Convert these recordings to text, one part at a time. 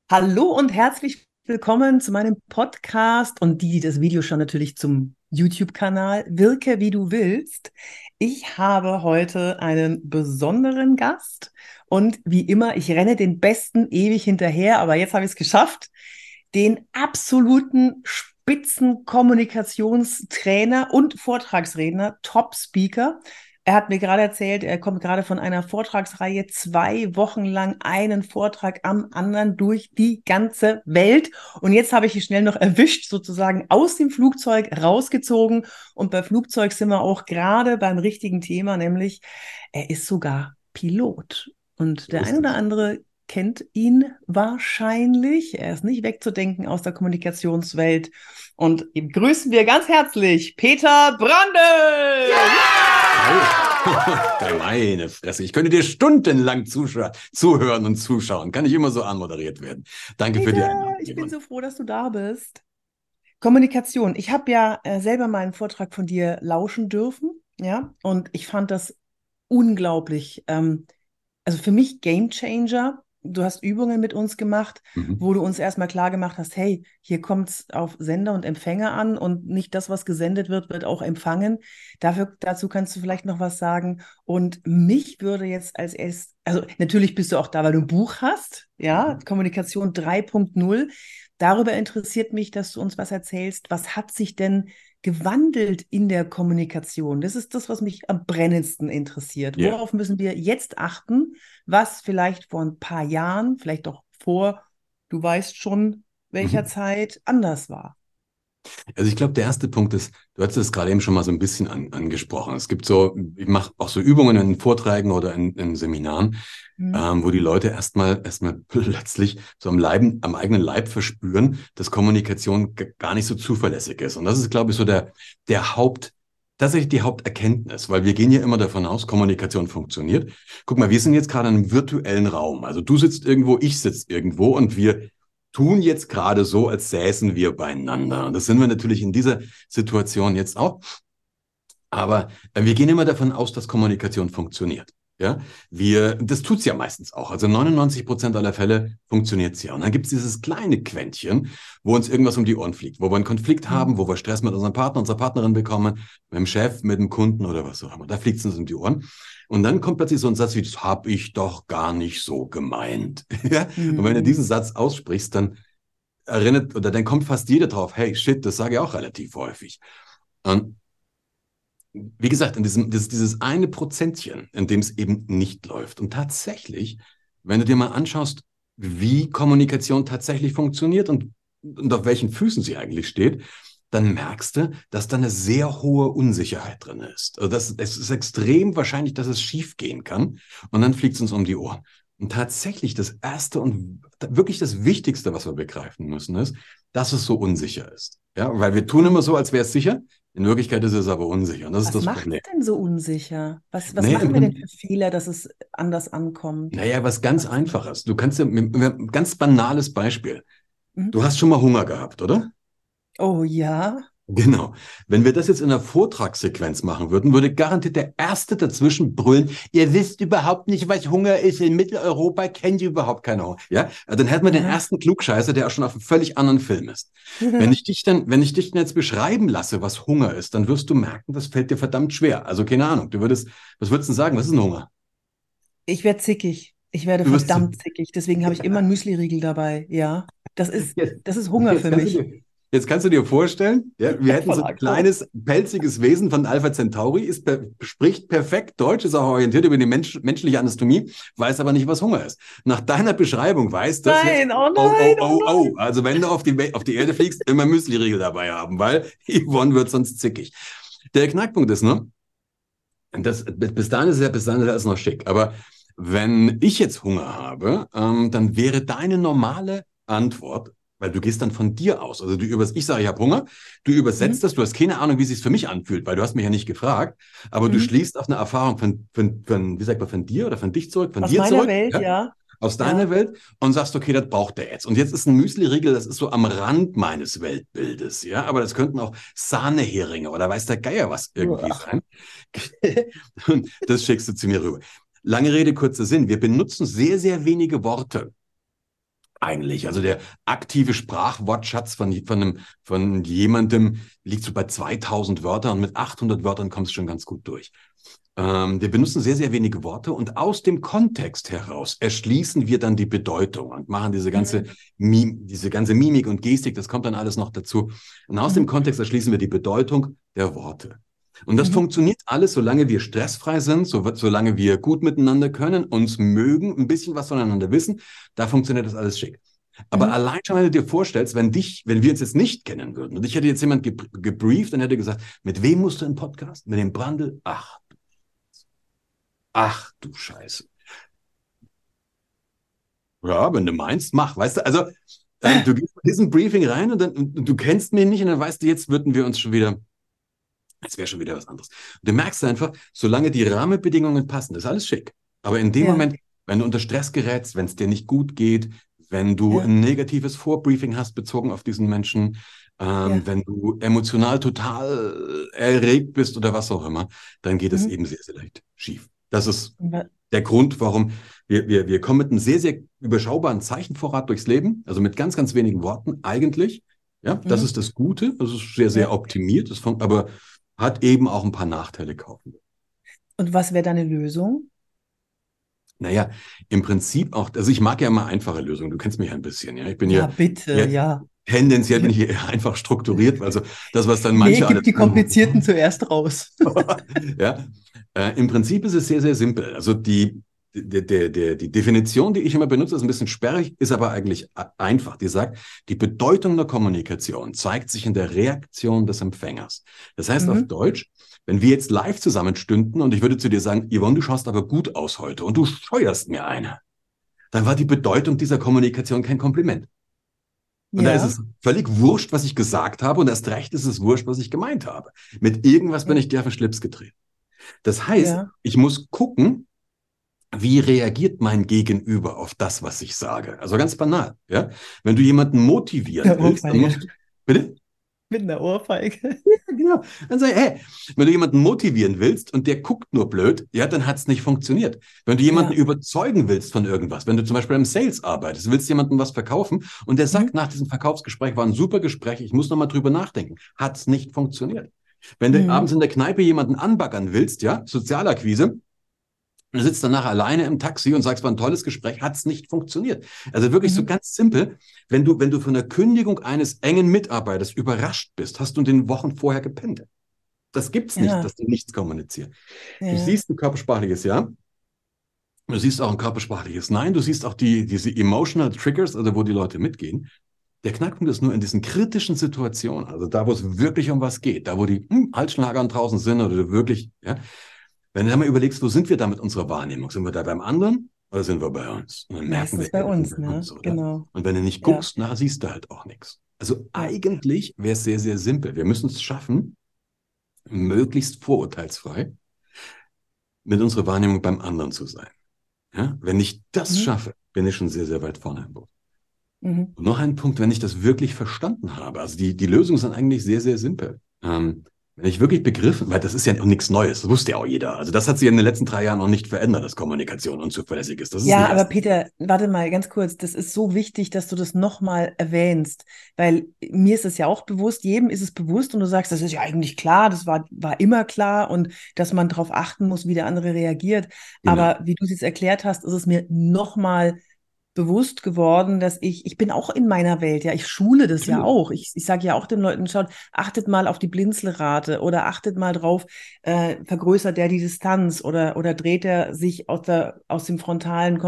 Hallo und herzlich willkommen zu meinem Podcast und die das Video schon natürlich zum YouTube-Kanal Wirke wie du willst. Ich habe heute einen besonderen Gast und wie immer, ich renne den Besten ewig hinterher, aber jetzt habe ich es geschafft, den absoluten Spitzenkommunikationstrainer und Vortragsredner, Top-Speaker. Er hat mir gerade erzählt, er kommt gerade von einer Vortragsreihe, 2 Wochen lang einen Vortrag am anderen durch die ganze Welt. Und jetzt habe ich ihn schnell noch erwischt, sozusagen aus dem Flugzeug rausgezogen. Und bei Flugzeug sind wir auch gerade beim richtigen Thema, nämlich er ist sogar Pilot. Und So der ist ein oder es. andere kennt ihn wahrscheinlich. Er ist nicht wegzudenken aus der Kommunikationswelt. Und ihm grüßen wir ganz herzlich Peter Brandl. Au. Meine Fresse. Ich könnte dir stundenlang zuhören und zuschauen. Kann nicht immer so anmoderiert werden. Danke für die Peter, Einladung, ich bin Simon. so froh, dass du da bist. Kommunikation. Ich habe ja selber mal einen Vortrag von dir lauschen dürfen, ja, und ich fand das unglaublich. Also für mich Game Changer. Du hast Übungen mit uns gemacht, Mhm. wo du uns erstmal klar gemacht hast, hey, hier kommt es auf Sender und Empfänger an und nicht das, was gesendet wird, wird auch empfangen. Dazu kannst du vielleicht noch was sagen. Und mich würde jetzt als erstes, also natürlich bist du auch da, weil du ein Buch hast, ja, Mhm. Kommunikation 3.0. Darüber interessiert mich, dass du uns was erzählst. Was hat sich denn gewandelt in der Kommunikation? Das ist das, was mich am brennendsten interessiert. Ja. Worauf müssen wir jetzt achten, was vielleicht vor ein paar Jahren, vielleicht auch vor, du weißt schon, welcher Mhm. Zeit anders war? Also ich glaube, der erste Punkt ist, du hattest es gerade eben schon mal so ein bisschen angesprochen. Es gibt so, ich mache auch so Übungen in Vorträgen oder in Seminaren, Hm? wo die Leute erstmal plötzlich so am eigenen Leib verspüren, dass Kommunikation gar nicht so zuverlässig ist. Und das ist, glaube ich, so tatsächlich die Haupterkenntnis, weil wir gehen ja immer davon aus, Kommunikation funktioniert. Guck mal, wir sind jetzt gerade in einem virtuellen Raum. Also du sitzt irgendwo, ich sitze irgendwo und wir tun jetzt gerade so, als säßen wir beieinander. Und das sind wir natürlich in dieser Situation jetzt auch. Aber wir gehen immer davon aus, dass Kommunikation funktioniert. Ja, das tut's ja meistens auch. Also 99% aller Fälle funktioniert's ja. Und dann gibt's dieses kleine Quäntchen, wo uns irgendwas um die Ohren fliegt, wo wir einen Konflikt haben, Hm. wo wir Stress mit unserem Partner, unserer Partnerin bekommen, mit dem Chef, mit dem Kunden oder was auch immer. Da fliegt's uns um die Ohren. Und dann kommt plötzlich so ein Satz wie, das habe ich doch gar nicht so gemeint. Ja? Und wenn du Hm. diesen Satz aussprichst, dann kommt fast jeder drauf, hey, shit, das sage ich auch relativ häufig. Und wie gesagt, dieses eine Prozentchen, in dem es eben nicht läuft. Und tatsächlich, wenn du dir mal anschaust, wie Kommunikation tatsächlich funktioniert und auf welchen Füßen sie eigentlich steht, dann merkst du, dass da eine sehr hohe Unsicherheit drin ist. Also es ist extrem wahrscheinlich, dass es schief gehen kann und dann fliegt es uns um die Ohren. Und tatsächlich das Erste und wirklich das Wichtigste, was wir begreifen müssen, ist, dass es so unsicher ist. Ja, weil wir tun immer Und so, als wäre es sicher. In Wirklichkeit ist es aber unsicher. Und das ist was das macht Problem. es denn so unsicher? Was Naja, machen wir denn für Fehler, dass es anders ankommt? was ganz Was macht? Einfaches. Du kannst ja, ein ganz banales Beispiel. Hm? Du hast schon mal Hunger gehabt, oder? Oh ja. Genau. Wenn wir das jetzt in einer Vortragssequenz machen würden, würde garantiert der Erste dazwischen brüllen, ihr wisst überhaupt nicht, was Hunger ist. In Mitteleuropa kennt ihr überhaupt keine Hunger. Ja? Also dann hätten wir den Aha. ersten Klugscheißer, der auch schon auf einem völlig anderen Film ist. Wenn ich dich dann jetzt beschreiben lasse, was Hunger ist, dann wirst du merken, das fällt dir verdammt schwer. Also keine Ahnung, was würdest du denn sagen? Was ist ein Hunger? Ich werde zickig. Ich werde Du wirst, verdammt zickig. Deswegen habe ich immer einen Müsliriegel dabei. Ja. jetzt, Das ist Hunger jetzt für kannst du mich. dir, jetzt kannst du dir vorstellen, ja, wir Ja, hätten voll so ein Angst vor. kleines, pelziges Wesen von Alpha Centauri, spricht perfekt Deutsch, ist auch orientiert über die menschliche Anatomie, weiß aber nicht, was Hunger ist. Nach deiner Beschreibung weiß das jetzt, Nein, oh oh, oh, nein, oh oh, oh. nein. Also wenn du auf die Erde fliegst, immer Müsliriegel dabei haben, weil Yvonne wird sonst zickig. Der Knackpunkt ist, ne, bis dahin ist ja alles noch schick. Aber wenn ich jetzt Hunger habe, dann wäre deine normale Antwort, weil du gehst dann von dir aus. Also ich sage, ich habe Hunger, du übersetzt Mhm. das, du hast keine Ahnung, wie es sich für mich anfühlt, weil du hast mich ja nicht gefragt, aber du Mhm. schließt auf eine Erfahrung wie sagt man, von dir oder von dich zurück, von Aus dir meiner zurück, Welt, ja? ja. Aus deiner Ja. Welt und sagst, okay, das braucht der jetzt. Und jetzt ist ein Müsli-Riegel, das ist so am Rand meines Weltbildes, ja, aber das könnten auch Sahneheringe oder weiß der Geier was irgendwie Uah. sein. Und das schickst du zu mir rüber. Lange Rede, kurzer Sinn. Wir benutzen sehr, sehr wenige Worte, eigentlich. Also der aktive Sprachwortschatz von jemandem liegt so bei 2000 Wörtern und mit 800 Wörtern kommst du schon ganz gut durch. Wir benutzen sehr, sehr wenige Worte und aus dem Kontext heraus erschließen wir dann die Bedeutung und machen diese ganze Mimik und Gestik, das kommt dann alles noch dazu. Und aus dem Kontext erschließen wir die Bedeutung der Worte. Und das funktioniert alles, solange wir stressfrei sind, solange wir gut miteinander können, uns mögen, ein bisschen was voneinander wissen, da funktioniert das alles schick. Aber allein schon, wenn du dir vorstellst, wenn wir uns jetzt nicht kennen würden und ich hätte jetzt jemand gebrieft und hätte gesagt, mit wem musst du im Podcast? Mit dem Brandl? Ach du Scheiße. Ja, wenn du meinst, mach, weißt du, also du gehst mit diesem Briefing rein und du kennst mich nicht und dann weißt du, jetzt würden wir uns schon wieder, es wäre schon wieder was anderes. Und du merkst einfach, solange die Rahmenbedingungen passen, das ist alles schick. Aber in dem Moment, wenn du unter Stress gerätst, wenn es dir nicht gut geht, wenn du ein negatives Vorbriefing hast bezogen auf diesen Menschen, wenn du emotional total erregt bist oder was auch immer, dann geht es eben sehr, sehr leicht schief. Das ist der Grund, warum wir kommen mit einem sehr, sehr überschaubaren Zeichenvorrat durchs Leben, also mit ganz, ganz wenigen Worten eigentlich. Ja, das ist das Gute, das ist sehr, sehr optimiert, aber hat eben auch ein paar Nachteile kaufen. Und was wäre deine Lösung? Naja, im Prinzip auch, also ich mag ja immer einfache Lösungen. Du kennst mich ja ein bisschen, ja. Ich bin bitte. Tendenziell bin ich hier einfach strukturiert, also das, was dann manche gib die komplizierten zuerst raus. Ja, im Prinzip ist es sehr, sehr simpel. Also die Definition, die ich immer benutze, ist ein bisschen sperrig, ist aber eigentlich einfach. Die sagt, die Bedeutung der Kommunikation zeigt sich in der Reaktion des Empfängers. Das heißt auf Deutsch, wenn wir jetzt live zusammenstünden und ich würde zu dir sagen, Yvonne, du schaust aber gut aus heute und du scheuerst mir eine, dann war die Bedeutung dieser Kommunikation kein Kompliment. Und da ist es völlig wurscht, was ich gesagt habe und erst recht ist es wurscht, was ich gemeint habe. Mit irgendwas bin ich dir auf den Schlips getreten. Das heißt, ich muss gucken, wie reagiert mein Gegenüber auf das, was ich sage? Also ganz banal, ja. Wenn du jemanden motivieren willst, dann musst du, bitte? Mit einer Ohrfeige. Ja, genau. Dann sag ich, hey, wenn du jemanden motivieren willst und der guckt nur blöd, ja, dann hat es nicht funktioniert. Wenn du jemanden überzeugen willst von irgendwas, wenn du zum Beispiel im Sales arbeitest, willst jemandem was verkaufen und der sagt nach diesem Verkaufsgespräch, war ein super Gespräch, ich muss nochmal drüber nachdenken, hat es nicht funktioniert. Wenn du abends in der Kneipe jemanden anbaggern willst, ja, Sozialakquise, du sitzt danach alleine im Taxi und sagst, war ein tolles Gespräch, hat es nicht funktioniert. Also wirklich so ganz simpel, wenn du von der Kündigung eines engen Mitarbeiters überrascht bist, hast du in den Wochen vorher gepennt. Das gibt's nicht, dass du nichts kommunizierst. Du siehst ein körpersprachliches Ja, du siehst auch ein körpersprachliches Nein, du siehst auch diese emotional Triggers, also wo die Leute mitgehen. Der Knackpunkt ist nur in diesen kritischen Situationen, also da, wo es wirklich um was geht, da, wo die Halsschlagern draußen sind oder du wirklich, ja, wenn du dann mal überlegst, wo sind wir da mit unserer Wahrnehmung? Sind wir da beim anderen oder sind wir bei uns? Und dann merken wir, bei uns, bei ne? uns, oder? Genau. Und wenn du nicht guckst, nachher siehst du halt auch nichts. Also eigentlich wäre es sehr, sehr simpel. Wir müssen es schaffen, möglichst vorurteilsfrei mit unserer Wahrnehmung beim anderen zu sein. Ja? Wenn ich das schaffe, bin ich schon sehr, sehr weit vorne im Boot. Und noch ein Punkt, wenn ich das wirklich verstanden habe. Also die Lösungen sind eigentlich sehr, sehr simpel. Wenn ich wirklich begriffen, weil das ist ja noch nichts Neues, das wusste ja auch jeder. Also das hat sich in den letzten 3 Jahren noch nicht verändert, dass Kommunikation unzuverlässig ist. Das ist nicht aber Peter, warte mal ganz kurz. Das ist so wichtig, dass du das nochmal erwähnst, weil mir ist es ja auch bewusst, jedem ist es bewusst und du sagst, das ist ja eigentlich klar, das war immer klar und dass man darauf achten muss, wie der andere reagiert. Genau. Aber wie du es jetzt erklärt hast, ist es mir nochmal bewusst geworden, dass ich bin auch in meiner Welt, ja, ich schule das ja auch. Ich sage ja auch den Leuten, schaut, achtet mal auf die Blinzelrate oder achtet mal drauf, vergrößert der die Distanz oder dreht er sich aus dem frontalen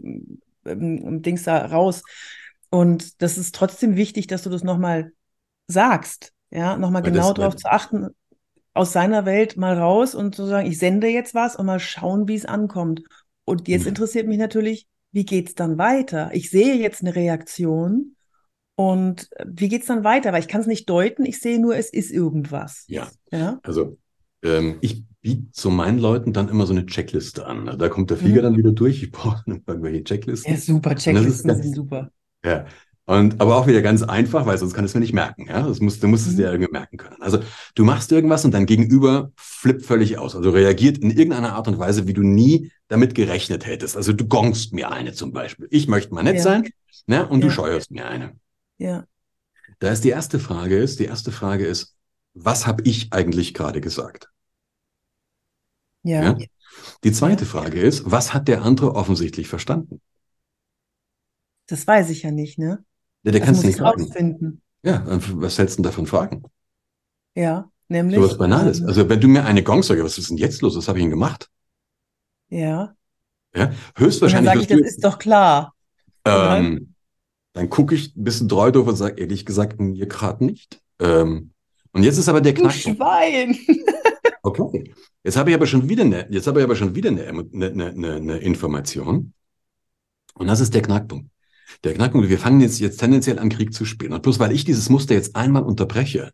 Dings da raus. Und das ist trotzdem wichtig, dass du das nochmal sagst, ja, nochmal genau drauf zu achten, aus seiner Welt mal raus und zu sagen, ich sende jetzt was und mal schauen, wie es ankommt. Und jetzt interessiert mich natürlich, wie geht es dann weiter? Ich sehe jetzt eine Reaktion und wie geht es dann weiter? Weil ich kann es nicht deuten, ich sehe nur, es ist irgendwas. Ja? Also ich biete so meinen Leuten dann immer so eine Checkliste an. Da kommt der Flieger dann wieder durch, ich brauche irgendwelche Checklisten. Ja, super, Checklisten sind super. Ja, Aber auch wieder ganz einfach, weil sonst kann es mir nicht merken. Ja? Du musst es dir irgendwie merken können. Also du machst irgendwas und dein Gegenüber flippt völlig aus. Also reagiert in irgendeiner Art und Weise, wie du nie damit gerechnet hättest. Also du gongst mir eine zum Beispiel. Ich möchte mal nett Ja, sein, ne? Und du ja, scheuerst mir eine. ja, Da ist die erste Frage ist, was habe ich eigentlich gerade gesagt? Ja? ja, Die zweite ja. Frage ist, was hat der andere offensichtlich verstanden? Das weiß ich ja nicht, ne? Ja, der Das kannst du muss nicht ich fragen. rausfinden. Ja, was hältst du denn davon fragen? Ja, So was nämlich, Banales. Also wenn du mir eine Gong sagst, was ist denn jetzt los? Was habe ich denn gemacht? ja. Ja, Und dann höchstwahrscheinlich sage ich, wirst das du, ist doch klar. Und dann, dann gucke ich ein bisschen treu doof und sage, ehrlich gesagt, mir gerade nicht. Und jetzt ist aber der du Knackpunkt. Schwein. Okay. Jetzt habe ich aber schon wieder eine Information. Und das ist der Knackpunkt. Der Knackpunkt, wir fangen jetzt tendenziell an, Krieg zu spielen. Und bloß weil ich dieses Muster jetzt einmal unterbreche,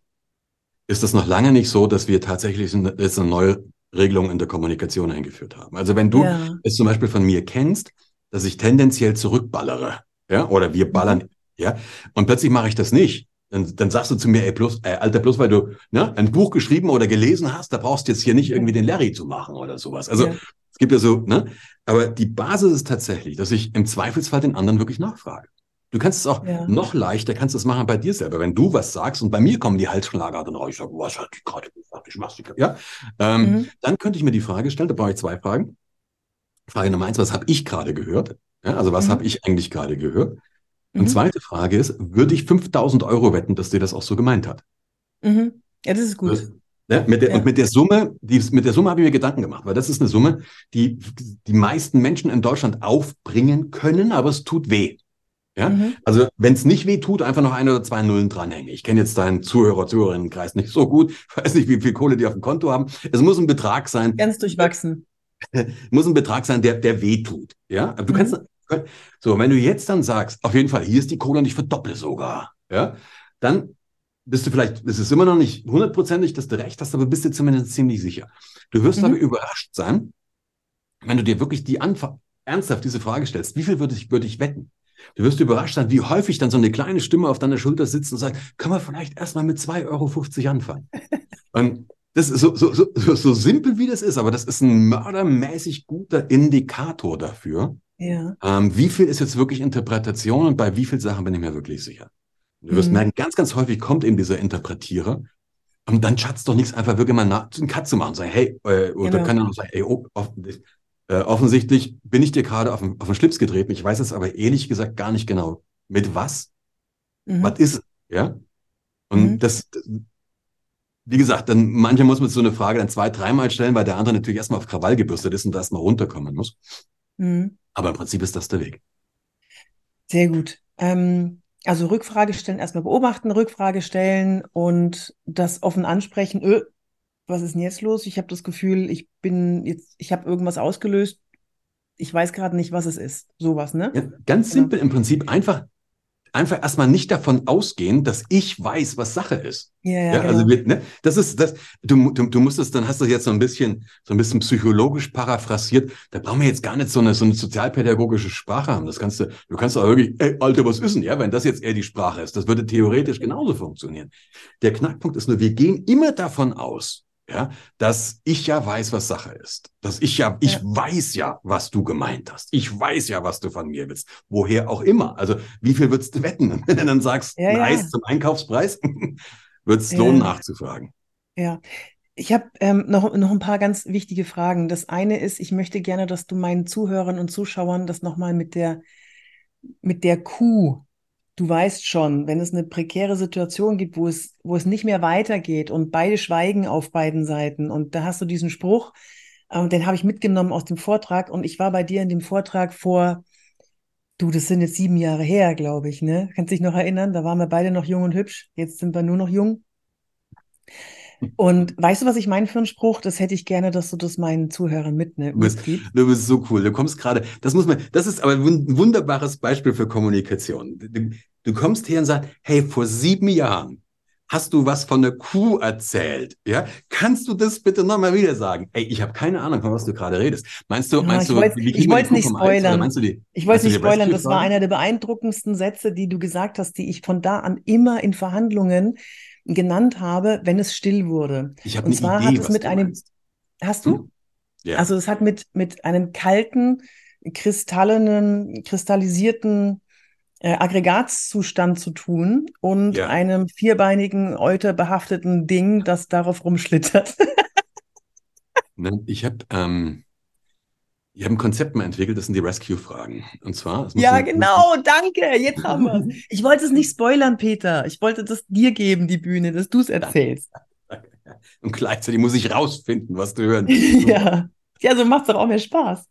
ist das noch lange nicht so, dass wir tatsächlich jetzt eine neue Regelung in der Kommunikation eingeführt haben. Also wenn du Ja. es zum Beispiel von mir kennst, dass ich tendenziell zurückballere, ja, oder wir Mhm. ballern, ja, und plötzlich mache ich das nicht, dann sagst du zu mir, ey, Alter, bloß weil du ein Buch geschrieben oder gelesen hast, da brauchst du jetzt hier nicht Ja. irgendwie den Larry zu machen oder sowas. Also Ja. es gibt ja so, ne? Aber die Basis ist tatsächlich, dass ich im Zweifelsfall den anderen wirklich nachfrage. Du kannst es auch Ja. noch leichter, kannst es machen bei dir selber. Wenn du was sagst und bei mir kommen die Halsschlagader raus, ich sage, was hat die gerade gesagt, ich mach's nicht. Ja? Mhm. Dann könnte ich mir die Frage stellen, da brauche ich zwei Fragen. Frage Nummer eins, was habe ich gerade gehört? Ja, also was habe Mhm. ich eigentlich gerade gehört? Und Mhm. zweite Frage ist, würde ich 5.000 € wetten, dass dir das auch so gemeint hat? Mhm. Ja, das ist gut. Ja, Ja. mit der Summe, mit der Summe habe ich mir Gedanken gemacht, weil das ist eine Summe, die die meisten Menschen in Deutschland aufbringen können, aber es tut weh. Ja, Mhm. also wenn es nicht weh tut, einfach noch ein oder zwei Nullen dranhängen. Ich kenne jetzt deinen Zuhörerinnenkreis nicht so gut, ich weiß nicht, wie viel Kohle die auf dem Konto haben. Es muss ein Betrag sein, Ganz durchwachsen. muss ein Betrag sein, der weh tut. Ja, du kannst, Mhm. so, wenn du jetzt dann sagst, auf jeden Fall, hier ist die Kohle und ich verdopple sogar, ja, dann ist es immer noch nicht hundertprozentig, dass du recht hast, aber bist du zumindest ziemlich sicher. Du wirst aber Mhm. überrascht sein, wenn du dir wirklich ernsthaft diese Frage stellst, wie viel würde ich wetten? Du wirst überrascht sein, wie häufig dann so eine kleine Stimme auf deiner Schulter sitzt und sagt, können wir vielleicht erstmal mit 2,50 € anfangen? Und das ist so simpel wie das ist, aber das ist ein mördermäßig guter Indikator dafür, Ja. wie viel ist jetzt wirklich Interpretation und bei wie vielen Sachen bin ich mir wirklich sicher. Du wirst Mhm. merken, ganz, ganz häufig kommt eben dieser Interpretierer und dann schatzt doch nichts, einfach wirklich mal einen Cut zu machen und sagen, hey, oder Genau. kann dann auch sagen, ey, offensichtlich bin ich dir gerade auf den Schlips getreten. Ich weiß es aber ehrlich gesagt gar nicht genau. Mit was? Was Mhm. ist es? Ja? Und Mhm. das, wie gesagt, dann manchmal muss man so eine Frage dann zwei, dreimal stellen, weil der andere natürlich erstmal auf Krawall gebürstet ist und da erstmal runterkommen muss. Mhm. Aber im Prinzip ist das der Weg. Sehr gut. Also Rückfrage stellen, erstmal beobachten, Rückfrage stellen und das offen ansprechen. Was ist denn jetzt los? Ich habe das Gefühl, ich habe irgendwas ausgelöst. Ich weiß gerade nicht, was es ist. Sowas, ne? Ja, ganz Genau. simpel im Prinzip einfach erstmal nicht davon ausgehen, dass ich weiß, was Sache ist. Ja, ja, Ja, also genau. das ist das, du musst es, dann hast du jetzt so ein bisschen psychologisch paraphrasiert. Da brauchen wir jetzt gar nicht so eine sozialpädagogische Sprache haben. Du kannst auch wirklich, ey, Alter, was ist denn, ja, wenn das jetzt eher die Sprache ist, das würde theoretisch genauso funktionieren. Der Knackpunkt ist nur, wir gehen immer davon aus, ja, dass ich ja weiß, was Sache ist. Ich Ja, weiß ja, was du gemeint hast. Ich weiß ja, was du von mir willst. Woher auch immer. Also, wie viel würdest du wetten? Wenn du dann sagst, ja, ein Eis ja, zum Einkaufspreis, wird es lohnen, ja, nachzufragen. ja. Ich habe noch ein paar ganz wichtige Fragen. Das eine ist, ich möchte gerne, dass du meinen Zuhörern und Zuschauern das nochmal mit der Kuh, du weißt schon, wenn es eine prekäre Situation gibt, wo es nicht mehr weitergeht und beide schweigen auf beiden Seiten und da hast du diesen Spruch, den habe ich mitgenommen aus dem Vortrag und ich war bei dir in dem Vortrag du, das sind jetzt 7 Jahre her, glaube ich, ne? Kannst dich noch erinnern? Da waren wir beide noch jung und hübsch, jetzt sind wir nur noch jung. Und weißt du, was ich meine für einen Spruch? Das hätte ich gerne, dass du das meinen Zuhörern Du bist, mitgibst. du bist so cool. Du kommst gerade, das ist aber ein wunderbares Beispiel für Kommunikation. Du kommst her und sagst, hey, vor 7 Jahren hast du was von der Kuh erzählt? Ja, kannst du das bitte nochmal wieder sagen? Ey, ich habe keine Ahnung, von was du gerade redest. Ja, wie ich kriegen wir die wollte es Kuh nicht vom Eis? Oder spoilern. Ich wollte meinst es du nicht die spoilern. Das war Rescue-Frage? einer der beeindruckendsten Sätze, die du gesagt hast, die ich von da an immer in Verhandlungen genannt habe, wenn es still wurde. Ich habe Und eine zwar hat Idee, es was mit du einem, meinst. hast du? Hm? Ja, Also es hat mit einem kalten, kristallisierten Aggregatzustand zu tun und ja. einem vierbeinigen, euterbehafteten Ding, das darauf rumschlittert. Ne, ich hab ein Konzept mal entwickelt, das sind die Rescue-Fragen. Und zwar, es muss Ja, ein, genau, danke. Jetzt haben wir es. Ich wollte es nicht spoilern, Peter. Ich wollte das dir geben, die Bühne, dass du es Danke. erzählst. Und gleichzeitig muss ich rausfinden, was du hören willst. Super. Ja. Ja, so macht es doch auch mehr Spaß.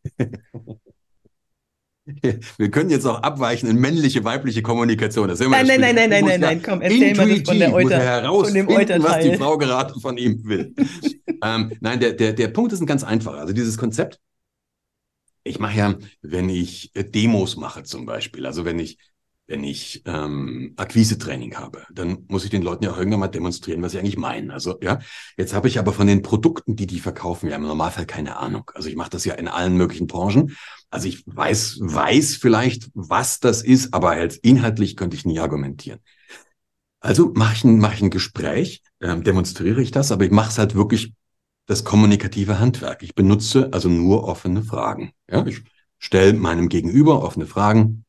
Wir können jetzt auch abweichen in männliche, weibliche Kommunikation. Das ist immer Nein, das nein, Spiel. nein, Der nein, Mann nein, muss nein, ja nein. Komm, erzähl mal das intuitiv, muss er Von dem herausfinden, was die Euterteil. Frau gerade von ihm will. Nein, der Punkt ist ein ganz einfacher. Also dieses Konzept, ich mache ja, wenn ich Demos mache zum Beispiel, also wenn ich Akquise-Training habe, dann muss ich den Leuten ja auch irgendwann mal demonstrieren, was ich eigentlich meine. Also ja, jetzt habe ich aber von den Produkten, die verkaufen, ja im Normalfall keine Ahnung. Also ich mache das ja in allen möglichen Branchen. Also ich weiß vielleicht, was das ist, aber halt inhaltlich könnte ich nie argumentieren. Also mache ich ein Gespräch, demonstriere ich das, aber ich mache es halt wirklich das kommunikative Handwerk. Ich benutze also nur offene Fragen. Ja, ich stelle meinem Gegenüber offene Fragen,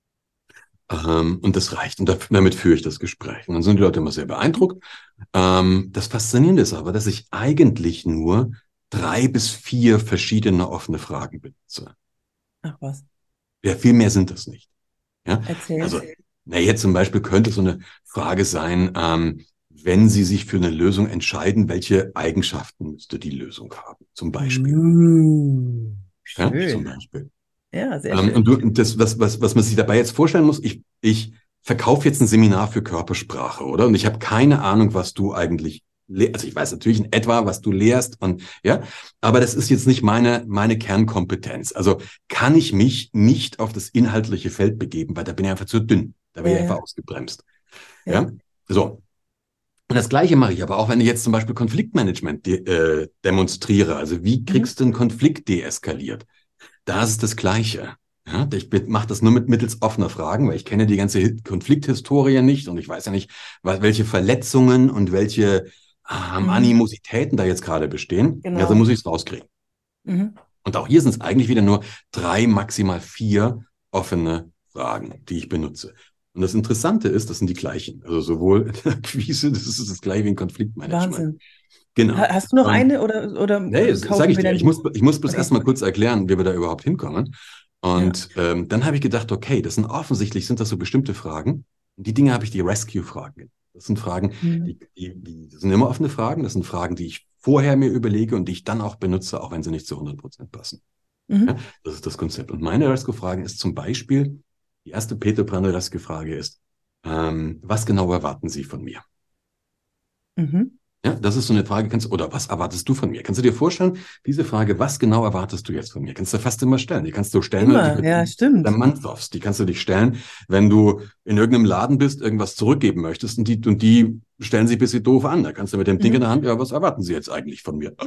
und das reicht. Und damit führe ich das Gespräch. Und dann sind die Leute immer sehr beeindruckt. Das Faszinierende ist aber, dass ich eigentlich nur 3 bis 4 verschiedene offene Fragen benutze. Ach was, Ja, viel mehr sind das nicht. Ja, erzähl. also, na jetzt zum Beispiel könnte so eine Frage sein, wenn Sie sich für eine Lösung entscheiden, welche Eigenschaften müsste die Lösung haben? Zum Beispiel. Ja, zum Schön. Beispiel. Ja, sehr Und schön. was man sich dabei jetzt vorstellen muss, ich verkaufe jetzt ein Seminar für Körpersprache, oder? Und ich habe keine Ahnung, was du eigentlich also ich weiß natürlich in etwa, was du lehrst und ja, aber das ist jetzt nicht meine Kernkompetenz. Also kann ich mich nicht auf das inhaltliche Feld begeben, weil da bin ich einfach zu dünn. Da bin Ja, ich einfach ja, ausgebremst. ja. Ja, so. Und das Gleiche mache ich aber auch, wenn ich jetzt zum Beispiel Konfliktmanagement demonstriere. Also wie Mhm. kriegst du einen Konflikt deeskaliert? Da ist es das Gleiche. Ja, ich mache das nur mittels offener Fragen, weil ich kenne die ganze Konflikthistorie nicht und ich weiß ja nicht, welche Verletzungen und welche Mhm. Animositäten da jetzt gerade bestehen. Also Genau. muss ich es rauskriegen. Mhm. Und auch hier sind es eigentlich wieder nur 3, maximal 4 offene Fragen, die ich benutze. Und das Interessante ist, das sind die gleichen. Also sowohl in der Akquise, das ist das gleiche wie in Konfliktmanagement. Wahnsinn. Genau. Hast du noch Und eine oder nee, sage tauchen ich wir dir. dann die? Ich muss bloß Okay. erstmal kurz erklären, wie wir da überhaupt hinkommen. Ja. Und dann habe ich gedacht, okay, sind das so bestimmte Fragen. Und die Dinge habe ich die Rescue-Fragen genannt. Das sind Fragen, Mhm. das sind immer offene Fragen. Das sind Fragen, die ich vorher mir überlege und die ich dann auch benutze, auch wenn sie nicht zu 100% passen. Ja, Mhm. das ist das Konzept. Und meine Rescue-Frage ist zum Beispiel, die erste Peter Brandl Rescue-Frage ist, was genau erwarten Sie von mir? Mhm. Ja, das ist so eine Frage, oder was erwartest du von mir? Kannst du dir vorstellen, diese Frage, was genau erwartest du jetzt von mir? Kannst du fast immer stellen. Die kannst du stellen, wenn du dich Immer, mit ja, der stimmt. Mann triffst. Die kannst du dich stellen, wenn du in irgendeinem Laden bist, irgendwas zurückgeben möchtest und die stellen sich ein bisschen doof an. Da kannst du mit dem Ding in Mhm. der Hand, ja, was erwarten sie jetzt eigentlich von mir?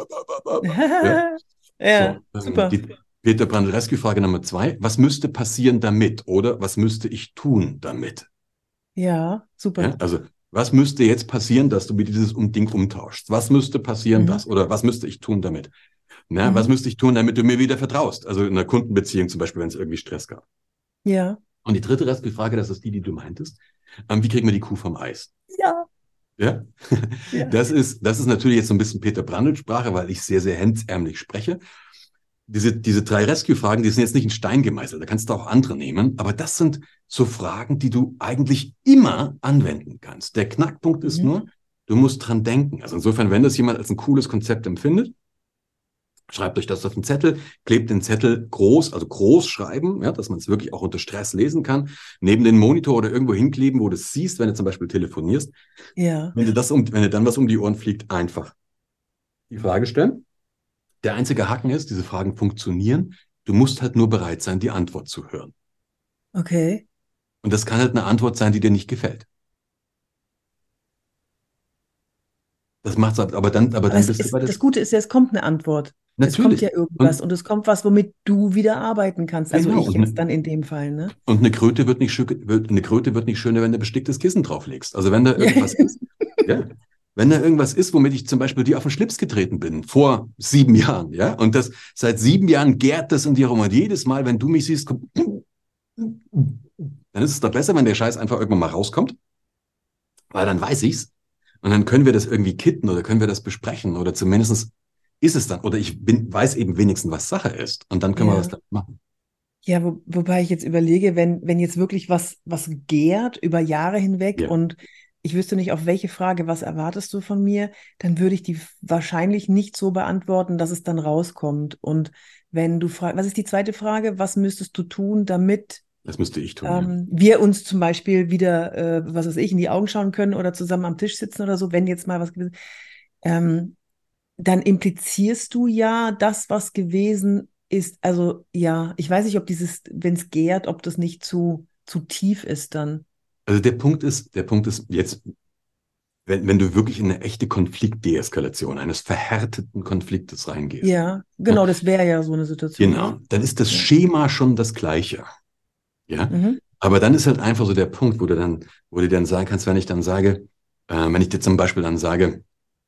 Ja, Ja, so. super. Die Peter Brandl Rescue Frage Nummer 2. Was müsste passieren damit? Oder was müsste ich tun damit? Ja, super. Ja, also was müsste jetzt passieren, dass du mir dieses Ding umtauschst? Was müsste passieren, Mhm. das? Oder was müsste ich tun damit? Na, was Mhm. müsste ich tun, damit du mir wieder vertraust? Also in einer Kundenbeziehung zum Beispiel, wenn es irgendwie Stress gab. Ja. Und die dritte Frage, das ist die du meintest. Wie kriegen wir die Kuh vom Eis? Ja, Ja, ja. das ist natürlich jetzt so ein bisschen Peter Brandl-Sprache, weil ich sehr, sehr hemdsärmlich spreche. Diese 3 Rescue-Fragen, die sind jetzt nicht in Stein gemeißelt, da kannst du auch andere nehmen, aber das sind so Fragen, die du eigentlich immer anwenden kannst. Der Knackpunkt ist Mhm. nur, du musst dran denken. Also insofern, wenn das jemand als ein cooles Konzept empfindet, schreibt euch das auf den Zettel, klebt den Zettel groß, also groß schreiben, ja, dass man es wirklich auch unter Stress lesen kann, neben den Monitor oder irgendwo hinkleben, wo du es siehst, wenn du zum Beispiel telefonierst. Ja. Wenn dir dann was um die Ohren fliegt, einfach die Frage stellen. Der einzige Haken ist, diese Fragen funktionieren. Du musst halt nur bereit sein, die Antwort zu hören. Okay. Und das kann halt eine Antwort sein, die dir nicht gefällt. Das macht's, aber dann bist du bei Das Gute ist ja, es kommt eine Antwort. Es kommt natürlich. ja irgendwas Und und es kommt was, womit du wieder arbeiten kannst. Also genau, ich jetzt dann in dem Fall, ne? und eine Kröte wird nicht schöner, wenn du besticktes Kissen drauflegst. Also wenn da Ja. irgendwas ist, ja, wenn da irgendwas ist, womit ich zum Beispiel dir auf den Schlips getreten bin, vor 7 Jahren, ja, und das seit 7 Jahren gärt das in dir rum und jedes Mal, wenn du mich siehst, dann ist es doch besser, wenn der Scheiß einfach irgendwann mal rauskommt, weil dann weiß ich's und dann können wir das irgendwie kitten oder können wir das besprechen oder zumindest ist es dann, oder weiß eben wenigstens, was Sache ist und dann können wir was Ja. damit machen. Ja, wobei ich jetzt überlege, wenn jetzt wirklich was gärt über Jahre hinweg Ja. und ich wüsste nicht, auf welche Frage, was erwartest du von mir, dann würde ich die wahrscheinlich nicht so beantworten, dass es dann rauskommt. Und wenn du fragst, was ist die zweite Frage? Was müsstest du tun, damit Das müsste ich tun, ja. wir uns zum Beispiel wieder, was weiß ich, in die Augen schauen können oder zusammen am Tisch sitzen oder so, wenn jetzt mal was gewesen ähm, dann implizierst du ja das, was gewesen ist. Also ja, ich weiß nicht, ob wenn es gärt, ob das nicht zu tief ist dann. Also der Punkt ist jetzt, wenn du wirklich in eine echte Konfliktdeeskalation eines verhärteten Konfliktes reingehst, Ja, ja, genau, das wäre ja so eine Situation, genau, oder? dann ist das Ja. Schema schon das gleiche, ja. Mhm. Aber dann ist halt einfach so der Punkt, wo du dann sagen kannst, wenn ich dir zum Beispiel dann sage,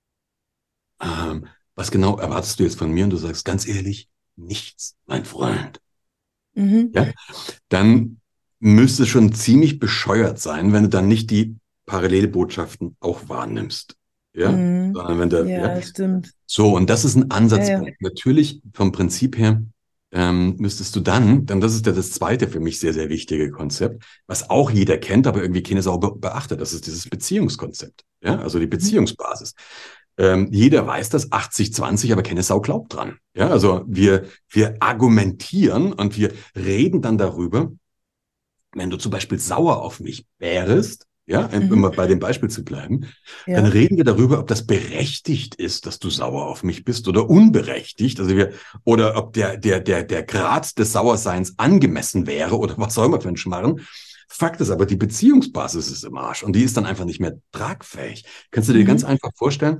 was genau erwartest du jetzt von mir? Und du sagst ganz ehrlich, nichts, mein Freund, Mhm. ja, dann müsste es schon ziemlich bescheuert sein, wenn du dann nicht die Parallelbotschaften auch wahrnimmst. Ja, Mhm. sondern wenn du, ja, Ja, das stimmt. so, und das ist ein Ja, ja. Ansatzpunkt. Natürlich, vom Prinzip her, müsstest du dann das ist ja das zweite für mich sehr, sehr wichtige Konzept, was auch jeder kennt, aber irgendwie keiner auch beachtet. Das ist dieses Beziehungskonzept. Ja, also die Mhm. Beziehungsbasis. Jeder weiß das 80-20, aber keine Sau glaubt dran. Ja, also wir argumentieren und wir reden dann darüber, wenn du zum Beispiel sauer auf mich wärst, ja, um Mhm. mal bei dem Beispiel zu bleiben, dann Ja. reden wir darüber, ob das berechtigt ist, dass du sauer auf mich bist oder unberechtigt. Oder ob der Grad des Sauerseins angemessen wäre oder was auch immer für ein Schmarrn. Fakt ist aber, die Beziehungsbasis ist im Arsch und die ist dann einfach nicht mehr tragfähig. Kannst du dir ganz Mhm. einfach vorstellen,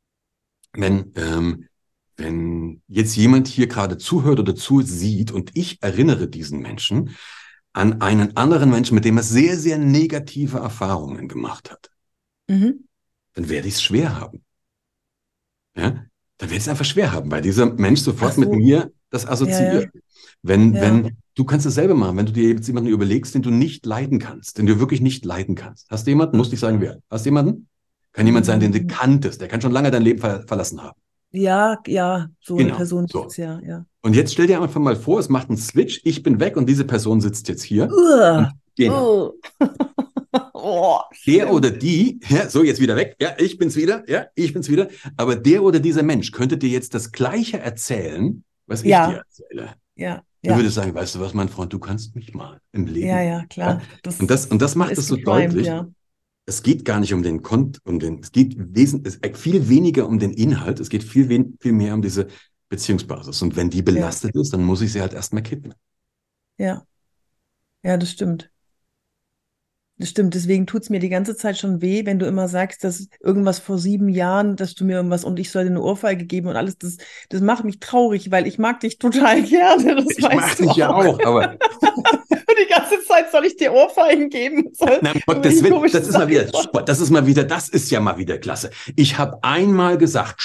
wenn jetzt jemand hier gerade zuhört oder zusieht und ich erinnere diesen Menschen an einen anderen Menschen, mit dem er sehr, sehr negative Erfahrungen gemacht hat, Mhm. dann werde ich es schwer haben. Ja? Dann werde ich es einfach schwer haben, weil dieser Mensch Ach sofort mit so. mir das Ja, ja. assoziiert. Ja. Du kannst es selber machen, wenn du dir jetzt jemanden überlegst, den du nicht leiden kannst, den du wirklich nicht leiden kannst. Hast du jemanden? Musst nicht sagen, wer. Hast du jemanden? Kann jemand sein, den du Mhm. kanntest. Der kann schon lange dein Leben verlassen haben. Ja, ja, so eine Genau. Person So. gibt's ja, ja. Und jetzt stell dir einfach mal vor, es macht einen Switch, ich bin weg und diese Person sitzt jetzt hier. Uah. Und genau. Oh. Oh, Der oder schlimm. die, ja, so jetzt wieder weg, ja, ich bin's wieder, aber der oder dieser Mensch könnte dir jetzt das Gleiche erzählen, was ich dir Ja, erzähle. ja, Du ja, würdest sagen, weißt du was, mein Freund, du kannst mich mal im ja, Leben. ja, Ja? klar. Und das Man macht ist es so geprimed, deutlich. ja. Es geht gar nicht es geht viel weniger um den Inhalt, es geht viel mehr um diese Beziehungsbasis. Und wenn die Ja, belastet ist, dann muss ich sie halt erstmal kitten. ja, ja, das stimmt. Das stimmt, deswegen tut's mir die ganze Zeit schon weh, wenn du immer sagst, dass irgendwas vor 7 Jahren, dass du mir irgendwas und ich soll dir eine Ohrfeige geben und alles, das macht mich traurig, weil ich mag dich total gerne, das Ich mag weißt du dich ja auch. auch, aber Und die ganze Zeit soll ich dir Ohrfeigen geben, soll na, um Gottes irgendwelche Willen, komischen Sachen sagen. das ist ja mal wieder klasse. Ich habe einmal gesagt,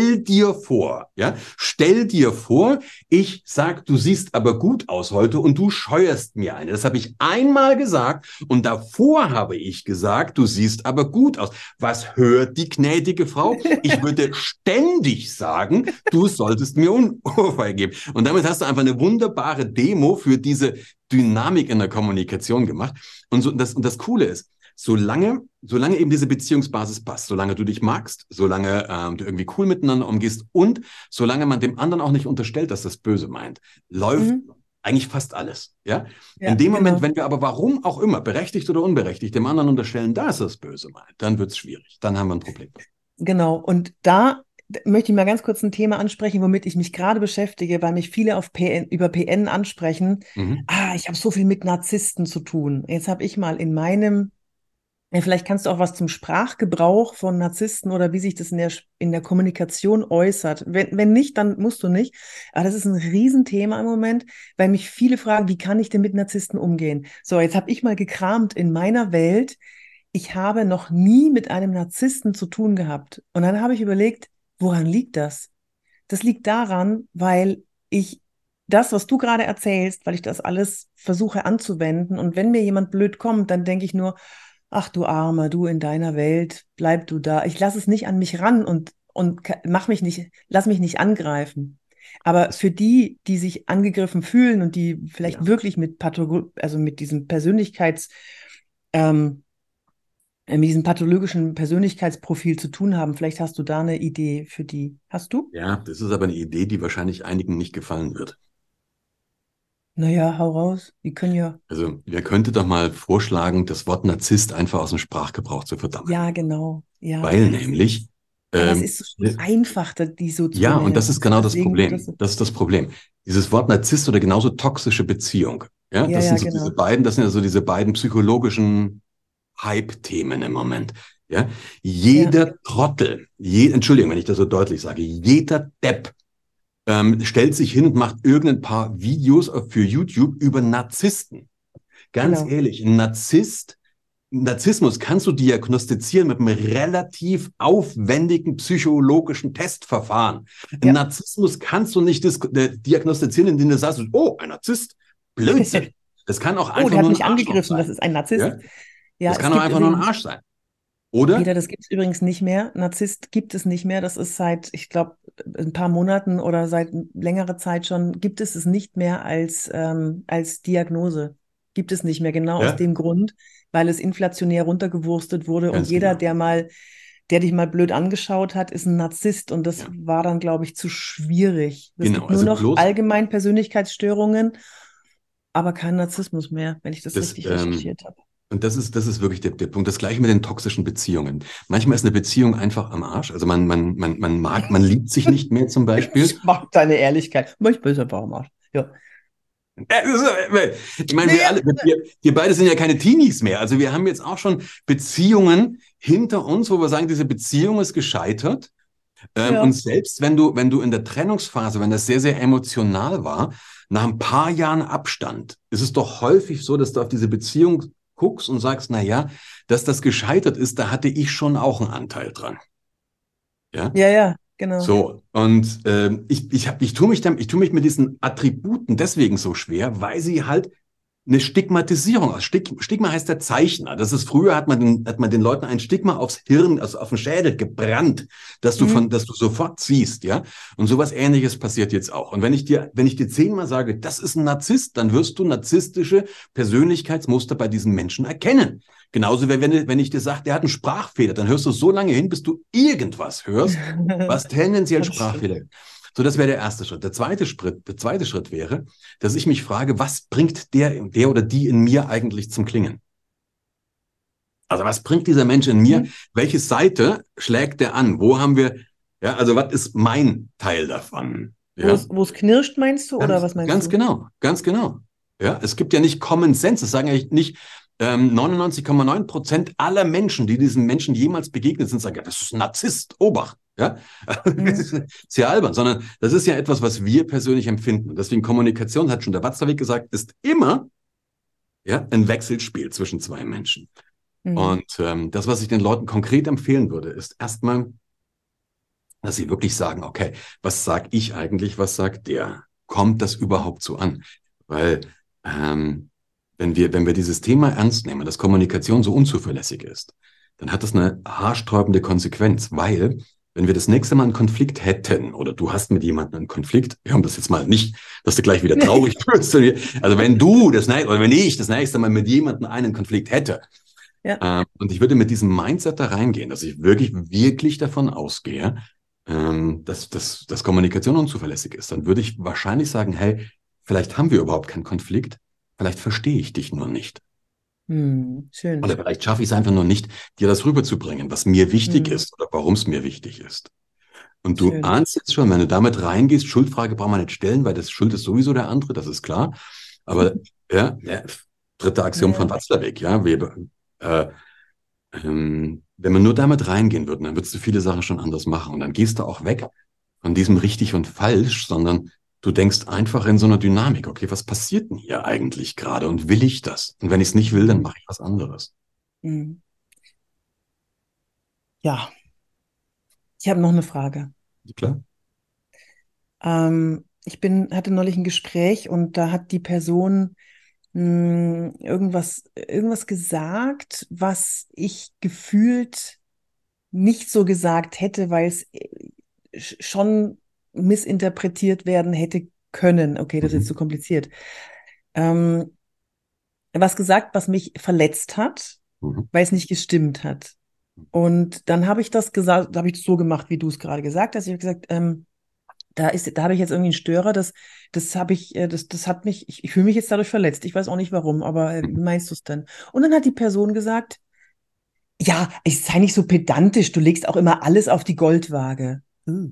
stell dir vor, ich sag, du siehst aber gut aus heute und du scheuerst mir eine. Das habe ich einmal gesagt und davor habe ich gesagt, du siehst aber gut aus. Was hört die gnädige Frau? Ich würde ständig sagen, du solltest mir Ohrfeige geben. Und damit hast du einfach eine wunderbare Demo für diese Dynamik in der Kommunikation gemacht. Und das Coole ist, solange eben diese Beziehungsbasis passt, solange du dich magst, solange du irgendwie cool miteinander umgehst und solange man dem anderen auch nicht unterstellt, dass das böse meint, läuft Mhm. eigentlich fast alles. Ja? In Ja, dem Moment, genau. wenn wir aber warum auch immer, berechtigt oder unberechtigt, dem anderen unterstellen, dass es böse meint, dann wird es schwierig. Dann haben wir ein Problem. Genau. Und da möchte ich mal ganz kurz ein Thema ansprechen, womit ich mich gerade beschäftige, weil mich viele über PN ansprechen. Mhm. Ich habe so viel mit Narzissten zu tun. Jetzt habe ich mal in meinem Ja, vielleicht kannst du auch was zum Sprachgebrauch von Narzissten oder wie sich das in der Kommunikation äußert. Wenn nicht, dann musst du nicht. Aber das ist ein Riesenthema im Moment, weil mich viele fragen, wie kann ich denn mit Narzissten umgehen? So, jetzt habe ich mal gekramt in meiner Welt. Ich habe noch nie mit einem Narzissten zu tun gehabt. Und dann habe ich überlegt, woran liegt das? Das liegt daran, weil ich das, was du gerade erzählst, weil ich das alles versuche anzuwenden. Und wenn mir jemand blöd kommt, dann denke ich nur, ach du Armer, du in deiner Welt, bleib du da. Ich lasse es nicht an mich ran und lass mich nicht angreifen. Aber für die, die sich angegriffen fühlen und die vielleicht Ja. wirklich also mit diesem ähm, mit diesem pathologischen Persönlichkeitsprofil zu tun haben, vielleicht hast du da eine Idee für die. Hast du? Ja, das ist aber eine Idee, die wahrscheinlich einigen nicht gefallen wird. Naja, hau raus. Die können ja. Also, wer könnte doch mal vorschlagen, das Wort Narzisst einfach aus dem Sprachgebrauch zu verdammen? Ja, genau. Ja, Weil nämlich, aber es ähm, ist so einfach, die so zu ja, und benennen. das ist Weißt du? genau das Deswegen wird das Problem. so. Das ist das Problem. Dieses Wort Narzisst oder genauso toxische Beziehung. Ja, Ja, das sind ja, so diese genau. beiden, das sind ja so diese beiden psychologischen Hype-Themen im Moment. Ja, Ja, jeder Trottel, Entschuldigung, wenn ich das so deutlich sage, jeder Depp stellt sich hin und macht irgendein paar Videos für YouTube über Narzissten. Ganz genau. ehrlich, ein Narzissmus kannst du diagnostizieren mit einem relativ aufwendigen psychologischen Testverfahren. Ein Ja. Narzissmus kannst du nicht diagnostizieren, indem du sagst, oh, ein Narzisst, Blödsinn. Das kann auch Oh, einfach der hat nur ein mich Arschloch angegriffen. Das sein. ist ein Narzisst. Ja? Ja, Das es kann auch gibt einfach nur ein übrigens, Arsch sein. Oder? Peter, das gibt es übrigens nicht mehr. Narzisst gibt es nicht mehr. Das ist seit, ich glaube, ein paar Monaten oder seit längerer Zeit schon, gibt es nicht mehr als Diagnose. Gibt es nicht mehr, genau aus Ja, dem Grund, weil es inflationär runtergewurstet wurde und ganz jeder, genau. der dich mal blöd angeschaut hat, ist ein Narzisst und das Ja, war dann, glaube ich, zu schwierig. Es genau. gibt nur Also noch bloß allgemein Persönlichkeitsstörungen, aber kein Narzissmus mehr, wenn ich das das, richtig recherchiert habe. und das ist wirklich der Punkt. Das Gleiche mit den toxischen Beziehungen. Manchmal ist eine Beziehung einfach am Arsch. Also man liebt sich nicht mehr zum Beispiel. Ich mag deine Ehrlichkeit. Manchmal ist er einfach am Arsch. Ja. Ich meine, Ja, ja. wir beide sind ja keine Teenies mehr. Also wir haben jetzt auch schon Beziehungen hinter uns, wo wir sagen, diese Beziehung ist gescheitert. Und Ja. selbst wenn du in der Trennungsphase, wenn das sehr, sehr emotional war, nach ein paar Jahren Abstand, ist es doch häufig so, dass du auf diese Beziehung guckst und sagst, na ja, dass das gescheitert ist, da hatte ich schon auch einen Anteil dran. Ja. Ja, ja, genau. So, und ich tue mich mit diesen Attributen deswegen so schwer, weil sie halt eine Stigmatisierung aus. Stigma heißt der Zeichner. Das ist früher hat man den Leuten ein Stigma aufs Hirn, also auf den Schädel gebrannt, Mhm. dass du sofort siehst, ja. Und sowas Ähnliches passiert jetzt auch. Und wenn ich dir 10-mal sage, das ist ein Narzisst, dann wirst du narzisstische Persönlichkeitsmuster bei diesen Menschen erkennen. Genauso wie wenn ich dir sage, der hat einen Sprachfehler, dann hörst du so lange hin, bis du irgendwas hörst, was tendenziell Das stimmt. Sprachfehler ist. So, das wäre der erste Schritt. Der zweite Schritt wäre, dass ich mich frage, was bringt der oder die in mir eigentlich zum Klingen? Also was bringt dieser Mensch in mir? Mhm. Welche Seite schlägt der an? Wo haben wir, ja, also was ist mein Teil davon? Ja, Wo es knirscht, meinst du, oder was meinst ganz du? genau, ganz genau. Ja, es gibt ja nicht Common Sense, das sagen ja nicht 99,9% aller Menschen, die diesen Menschen jemals begegnet sind, sagen, ja, das ist ein Narzisst, Obacht. Ja, das Mhm. ist ja albern, sondern das ist ja etwas, was wir persönlich empfinden. Und deswegen Kommunikation, hat schon der Watzlawick gesagt, ist immer ja, ein Wechselspiel zwischen zwei Menschen. Mhm. Und das, was ich den Leuten konkret empfehlen würde, ist erstmal, dass sie wirklich sagen, okay, was sag ich eigentlich, was sagt der? Kommt das überhaupt so an? Weil wenn wir dieses Thema ernst nehmen, dass Kommunikation so unzuverlässig ist, dann hat das eine haarsträubende Konsequenz, weil wenn wir das nächste Mal einen Konflikt hätten oder du hast mit jemandem einen Konflikt, wir haben das jetzt mal nicht, dass du gleich wieder traurig wirst. Also wenn ich das nächste Mal mit jemandem einen Konflikt hätte, Ja. und ich würde mit diesem Mindset da reingehen, dass ich wirklich, wirklich davon ausgehe, dass Kommunikation unzuverlässig ist, dann würde ich wahrscheinlich sagen, hey, vielleicht haben wir überhaupt keinen Konflikt, vielleicht verstehe ich dich nur nicht. Schön. Oder vielleicht schaffe ich es einfach nur nicht, dir das rüberzubringen, was mir wichtig Mhm. ist oder warum es mir wichtig ist. Und du Schön. ahnst jetzt schon, wenn du damit reingehst, Schuldfrage braucht man nicht stellen, weil das Schuld ist sowieso der andere, das ist klar. Aber ja, dritte Axiom von Ja. Watzlawick, ja, Wenn man nur damit reingehen würde, dann würdest du viele Sachen schon anders machen. Und dann gehst du auch weg von diesem richtig und falsch, sondern du denkst einfach in so einer Dynamik, okay, was passiert denn hier eigentlich gerade und will ich das? Und wenn ich es nicht will, dann mache ich was anderes. Mhm. Ja, ich habe noch eine Frage. Klar. Hatte neulich ein Gespräch und da hat die Person irgendwas gesagt, was ich gefühlt nicht so gesagt hätte, weil es schon missinterpretiert werden hätte können. Okay, das ist jetzt Mhm. zu kompliziert. Ähm, Was gesagt, was mich verletzt hat, Mhm. weil es nicht gestimmt hat. Und dann habe ich das gesagt, da habe ich es so gemacht, wie du es gerade gesagt hast. Ich habe gesagt, da habe ich jetzt irgendwie einen Störer, das hat mich, ich fühle mich jetzt dadurch verletzt. Ich weiß auch nicht warum, aber wie Mhm. meinst du es denn? Und dann hat die Person gesagt, ja, ich sei nicht so pedantisch, du legst auch immer alles auf die Goldwaage.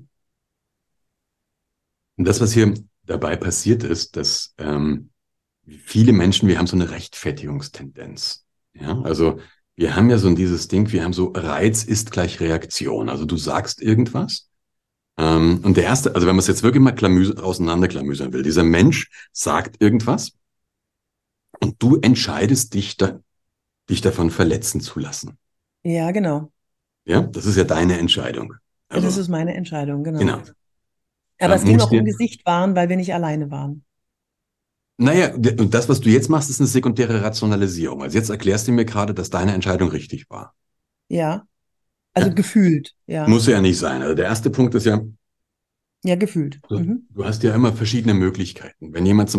Und das, was hier dabei passiert ist, dass viele Menschen, wir haben so eine Rechtfertigungstendenz. Ja, also wir haben ja so dieses Ding, wir haben so Reiz ist gleich Reaktion. Also du sagst irgendwas. Und der erste, also wenn man es jetzt wirklich mal auseinanderklamüsern will, dieser Mensch sagt irgendwas und du entscheidest dich davon verletzen zu lassen. Ja, genau. Ja, das ist ja deine Entscheidung. Das Also, ist meine Entscheidung, genau. genau. Aber es ging Musst auch um dir, Gesicht wahren, weil wir nicht alleine waren. naja, und das, was du jetzt machst, ist eine sekundäre Rationalisierung. Also jetzt erklärst du mir gerade, dass deine Entscheidung richtig war. Ja, also Ja? gefühlt, ja. Muss ja nicht sein. Also der erste Punkt ist ja, Ja, gefühlt. du, Mhm. du hast ja immer verschiedene Möglichkeiten.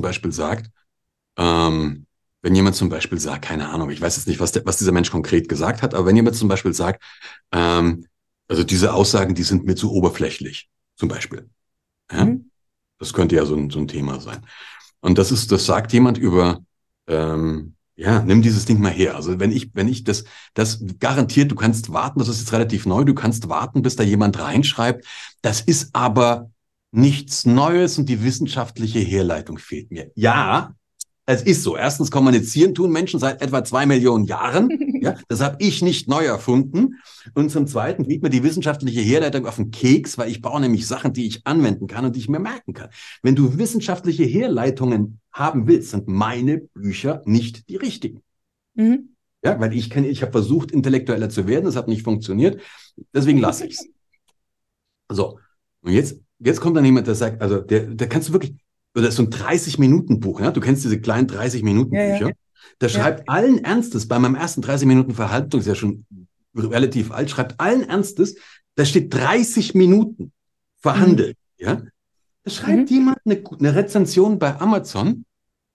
Ähm, wenn jemand zum Beispiel sagt, keine Ahnung, ich weiß jetzt nicht, was dieser Mensch konkret gesagt hat, aber wenn jemand zum Beispiel sagt, ähm, also diese Aussagen, die sind mir zu oberflächlich, zum Beispiel. Ja? Mhm. Das könnte ja so ein Thema sein. Und das sagt jemand über, ja, nimm dieses Ding mal her. Also wenn ich das garantiert, du kannst warten, das ist jetzt relativ neu, du kannst warten, bis da jemand reinschreibt. Das ist aber nichts Neues und die wissenschaftliche Herleitung fehlt mir. Ja, es ist so. Erstens kommunizieren tun Menschen seit etwa 2 Millionen Jahren. Ja, das habe ich nicht neu erfunden. Und zum Zweiten geht mir die wissenschaftliche Herleitung auf den Keks, weil ich baue nämlich Sachen, die ich anwenden kann und die ich mir merken kann. Wenn du wissenschaftliche Herleitungen haben willst, sind meine Bücher nicht die richtigen. Mhm. Ja, weil ich habe versucht, intellektueller zu werden, das hat nicht funktioniert. Deswegen lasse ich es. So. Und jetzt kommt dann jemand, der sagt, also der kannst du wirklich, oder so ein 30-Minuten-Buch, ja? Du kennst diese kleinen Ja, ja, 30-Minuten-Bücher. Der ja. schreibt allen Ernstes, bei meinem ersten 30 Minuten Verhaltung, ist ja schon relativ alt, schreibt allen Ernstes, da steht 30 Minuten Mhm. verhandelt, ja? Da schreibt Mhm. jemand eine Rezension bei Amazon.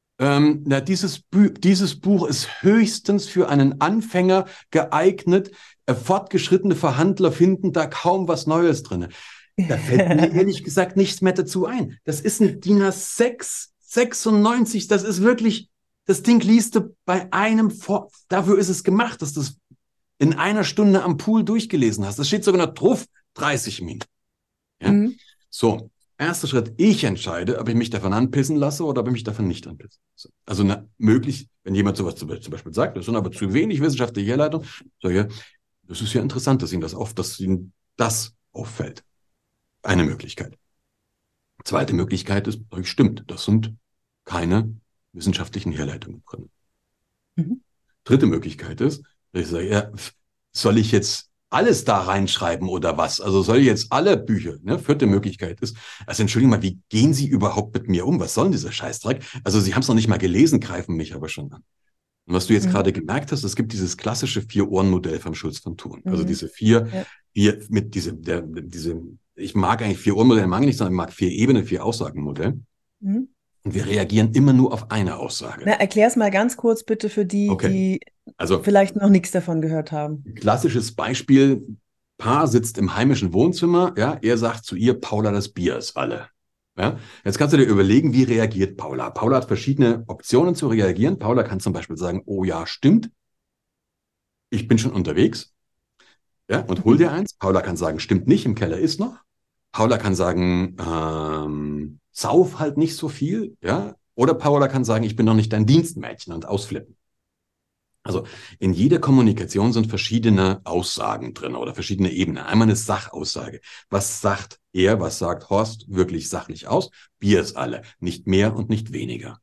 Dieses Buch ist höchstens für einen Anfänger geeignet. Fortgeschrittene Verhandler finden da kaum was Neues drin. Da fällt mir ehrlich gesagt nichts mehr dazu ein. Das ist ein DIN A6 96. Das ist wirklich, das Ding liest du bei einem dafür ist es gemacht, dass du es in einer Stunde am Pool durchgelesen hast. Das steht sogar noch drauf, 30 Minuten. Ja? Mhm. So, erster Schritt, ich entscheide, ob ich mich davon anpissen lasse oder ob ich mich davon nicht anpissen lasse. Also möglich, wenn jemand sowas zum Beispiel sagt, das sind aber zu wenig wissenschaftliche Herleitung, sage ich, das ist ja interessant, dass Ihnen das auffällt. Eine Möglichkeit. Zweite Möglichkeit ist, stimmt, das sind keine wissenschaftlichen Herleitungen drin. Mhm. Dritte Möglichkeit ist, dass ich sage, ja, soll ich jetzt alles da reinschreiben oder was? Also soll ich jetzt alle Bücher? Ne? Vierte Möglichkeit ist, also entschuldigung mal, wie gehen Sie überhaupt mit mir um? Was soll denn dieser Scheißdreck? Also Sie haben es noch nicht mal gelesen, greifen mich aber schon an. Und was du jetzt Mhm. gerade gemerkt hast, es gibt dieses klassische Vier-Ohren-Modell vom Schulz von Thun. Also Mhm. diese vier, Ja. vier mit diese, ich mag eigentlich Vier-Ohren-Modell, mag ich nicht, sondern ich mag 4 Ebenen, 4 Aussagen-Modell. Mhm. Und wir reagieren immer nur auf eine Aussage. Na, erklär es mal ganz kurz bitte für die, Okay. die Also vielleicht noch nichts davon gehört haben. klassisches Beispiel, Paar sitzt im heimischen Wohnzimmer, ja, er sagt zu ihr, Paula, das Bier ist alle. Ja, jetzt kannst du dir überlegen, wie reagiert Paula. Paula hat verschiedene Optionen zu reagieren. Paula kann zum Beispiel sagen, oh ja, stimmt, ich bin schon unterwegs, ja, und hol dir eins. Paula kann sagen, stimmt nicht, im Keller ist noch. Paula kann sagen, sauf halt nicht so viel, ja. Oder Paula kann sagen, ich bin noch nicht dein Dienstmädchen und ausflippen. Also in jeder Kommunikation sind verschiedene Aussagen drin oder verschiedene Ebenen. Einmal eine Sachaussage. Was sagt er, was sagt Horst wirklich sachlich aus? Wir es alle, nicht mehr und nicht weniger.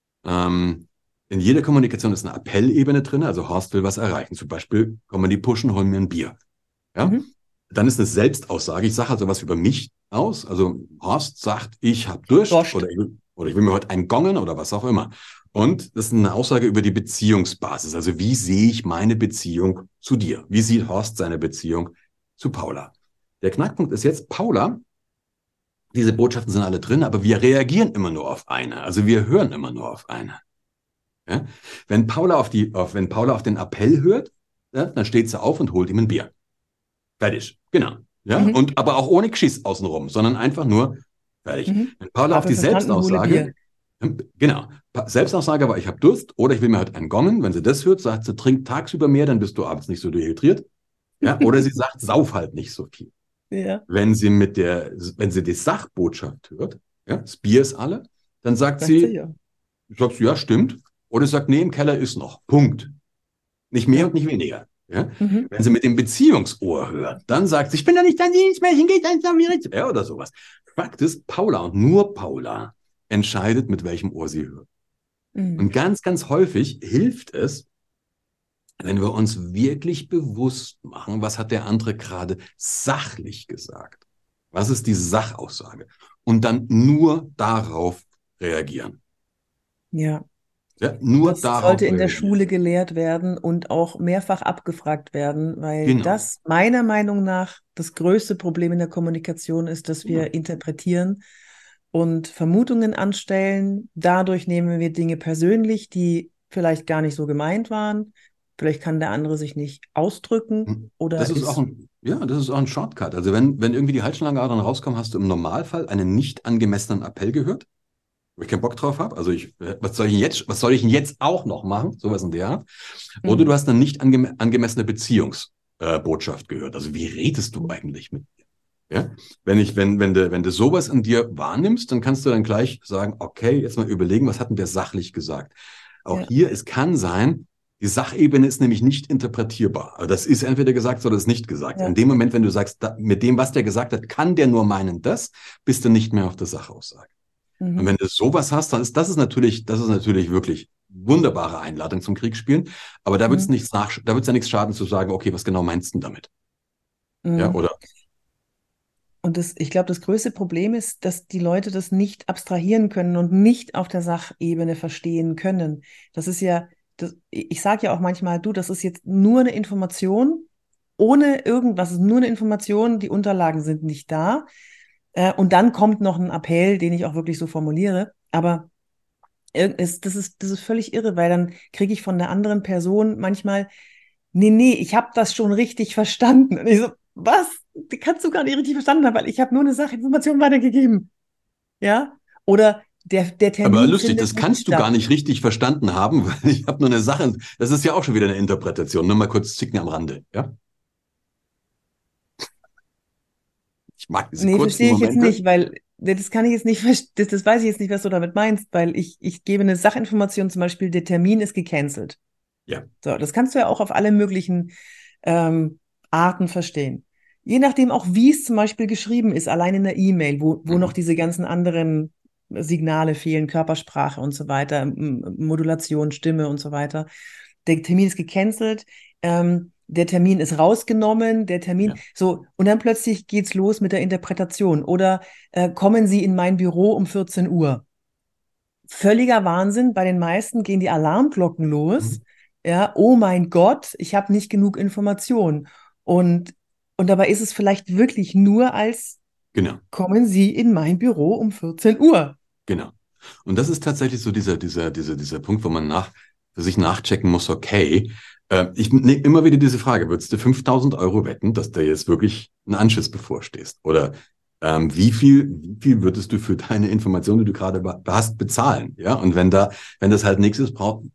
In jeder Kommunikation ist eine Appellebene drin, also Horst will was erreichen. Zum Beispiel, komm mal die pushen, hol mir ein Bier. Ja? Mhm. Dann ist eine Selbstaussage. Ich sage also was über mich aus. Also Horst sagt, ich habe Durst Dorscht. oder ich will mir heute einen gongen oder was auch immer. Und das ist eine Aussage über die Beziehungsbasis. Also wie sehe ich meine Beziehung zu dir? Wie sieht Horst seine Beziehung zu Paula? Der Knackpunkt ist jetzt, Paula, diese Botschaften sind alle drin, aber wir reagieren immer nur auf eine. Also wir hören immer nur auf eine. Ja? Wenn Paula wenn Paula auf den Appell hört, ja, dann steht sie auf und holt ihm ein Bier. Fertig. Genau. Ja, Mhm. und aber auch ohne Geschiss außenrum, sondern einfach nur fertig. Mhm. Wenn Paula auf Habe die verstanden, hole Selbstaussage, Bier. genau, Selbstaussage war, ich habe Durst oder ich will mir heute einen gongen. Wenn sie das hört, sagt sie, trink tagsüber mehr, dann bist du abends nicht so dehydriert. Ja, oder sie sagt, sauf halt nicht so viel. Ja, Wenn sie die Sachbotschaft hört, ja, das Bier ist alle, dann sagt sie ja. sagst du, ja, stimmt. Oder sagt, nee, im Keller ist noch. Punkt. Nicht mehr Ja. und nicht weniger. Ja? Mhm. Wenn sie mit dem Beziehungsohr hört, dann sagt sie, ich bin ja nicht dein Dienstmädchen, geht eins nach mir rechts. Ja, oder sowas. Fakt ist, Paula und nur Paula entscheidet, mit welchem Ohr sie hört. Mhm. Und ganz, ganz häufig hilft es, wenn wir uns wirklich bewusst machen, was hat der andere gerade sachlich gesagt? Was ist die Sachaussage? Und dann nur darauf reagieren. Ja. Ja, nur Das sollte darauf in der reagieren. Schule gelehrt werden und auch mehrfach abgefragt werden, weil Genau, das meiner Meinung nach das größte Problem in der Kommunikation ist, dass genau. wir interpretieren und Vermutungen anstellen. Dadurch nehmen wir Dinge persönlich, die vielleicht gar nicht so gemeint waren. Vielleicht kann der andere sich nicht ausdrücken Das oder ist auch ist. das ist auch ein Shortcut. Also wenn irgendwie die Halsschlagadern rauskommen, hast du im Normalfall einen nicht angemessenen Appell gehört, wo ich keinen Bock drauf habe. Also was soll ich denn jetzt auch noch machen? Sowas in der Art. Oder du Mhm. hast eine nicht angemessene Beziehungsbotschaft gehört. Also wie redest du eigentlich mit mir? Ja? Wenn du sowas in dir wahrnimmst, dann kannst du dann gleich sagen, okay, jetzt mal überlegen, was hat denn der sachlich gesagt? Auch Ja, hier, es kann sein, die Sachebene ist nämlich nicht interpretierbar. Also das ist entweder gesagt oder ist nicht gesagt. In ja. dem Moment, wenn du sagst, mit dem, was der gesagt hat, kann der nur meinen das, bist du nicht mehr auf der Sachaussage. Und Mhm. wenn du sowas hast, dann ist das ist natürlich wirklich wunderbare Einladung zum Kriegsspielen. Aber Mhm. da wird's ja nichts schaden zu sagen, okay, was genau meinst du damit? Ja, Mhm. oder? Und ich glaube, das größte Problem ist, dass die Leute das nicht abstrahieren können und nicht auf der Sachebene verstehen können. Das ist ja, ich sage ja auch manchmal, du, das ist jetzt nur eine Information, ohne irgendwas, es ist nur eine Information, die Unterlagen sind nicht da. Und dann kommt noch ein Appell, den ich auch wirklich so formuliere. Aber das ist völlig irre, weil dann kriege ich von der anderen Person manchmal, nee, ich habe das schon richtig verstanden. Und ich so, was? Die kannst du gar nicht richtig verstanden haben, weil ich habe nur eine Sachinformation weitergegeben. Ja? Oder der Aber Termin lustig, findet das nicht kannst du gar statt. nicht richtig verstanden haben, weil ich habe nur eine Sache. Das ist ja auch schon wieder eine Interpretation. Nur mal kurz zicken am Rande. Ja, ich mag diese Nee, kurzen verstehe ich jetzt Momente. nicht, weil das kann ich jetzt nicht, das weiß ich jetzt nicht, was du damit meinst, weil ich gebe eine Sachinformation, zum Beispiel, der Termin ist gecancelt. Ja. So, das kannst du ja auch auf alle möglichen ähm, Arten verstehen. Je nachdem auch, wie es zum Beispiel geschrieben ist, allein in der E-Mail, wo noch Mhm. diese ganzen anderen Signale fehlen, Körpersprache und so weiter, Modulation, Stimme und so weiter. Der Termin ist gecancelt, der Termin ist rausgenommen, der Termin, Ja. so, und dann plötzlich geht's los mit der Interpretation. Oder kommen Sie in mein Büro um 14 Uhr? Völliger Wahnsinn. Bei den meisten gehen die Alarmglocken los. Mhm. Ja, oh mein Gott, ich habe nicht genug Information. Und, und dabei ist es vielleicht wirklich nur als, Genau. kommen Sie in mein Büro um 14 Uhr. Genau. Und das ist tatsächlich so dieser Punkt, wo man für sich nachchecken muss, okay, ich nehme immer wieder diese Frage, würdest du 5.000 € wetten, dass da jetzt wirklich ein Anschiss bevorstehst? Oder wie viel würdest du für deine Information, die du gerade hast, bezahlen? Ja, und wenn das halt nichts ist,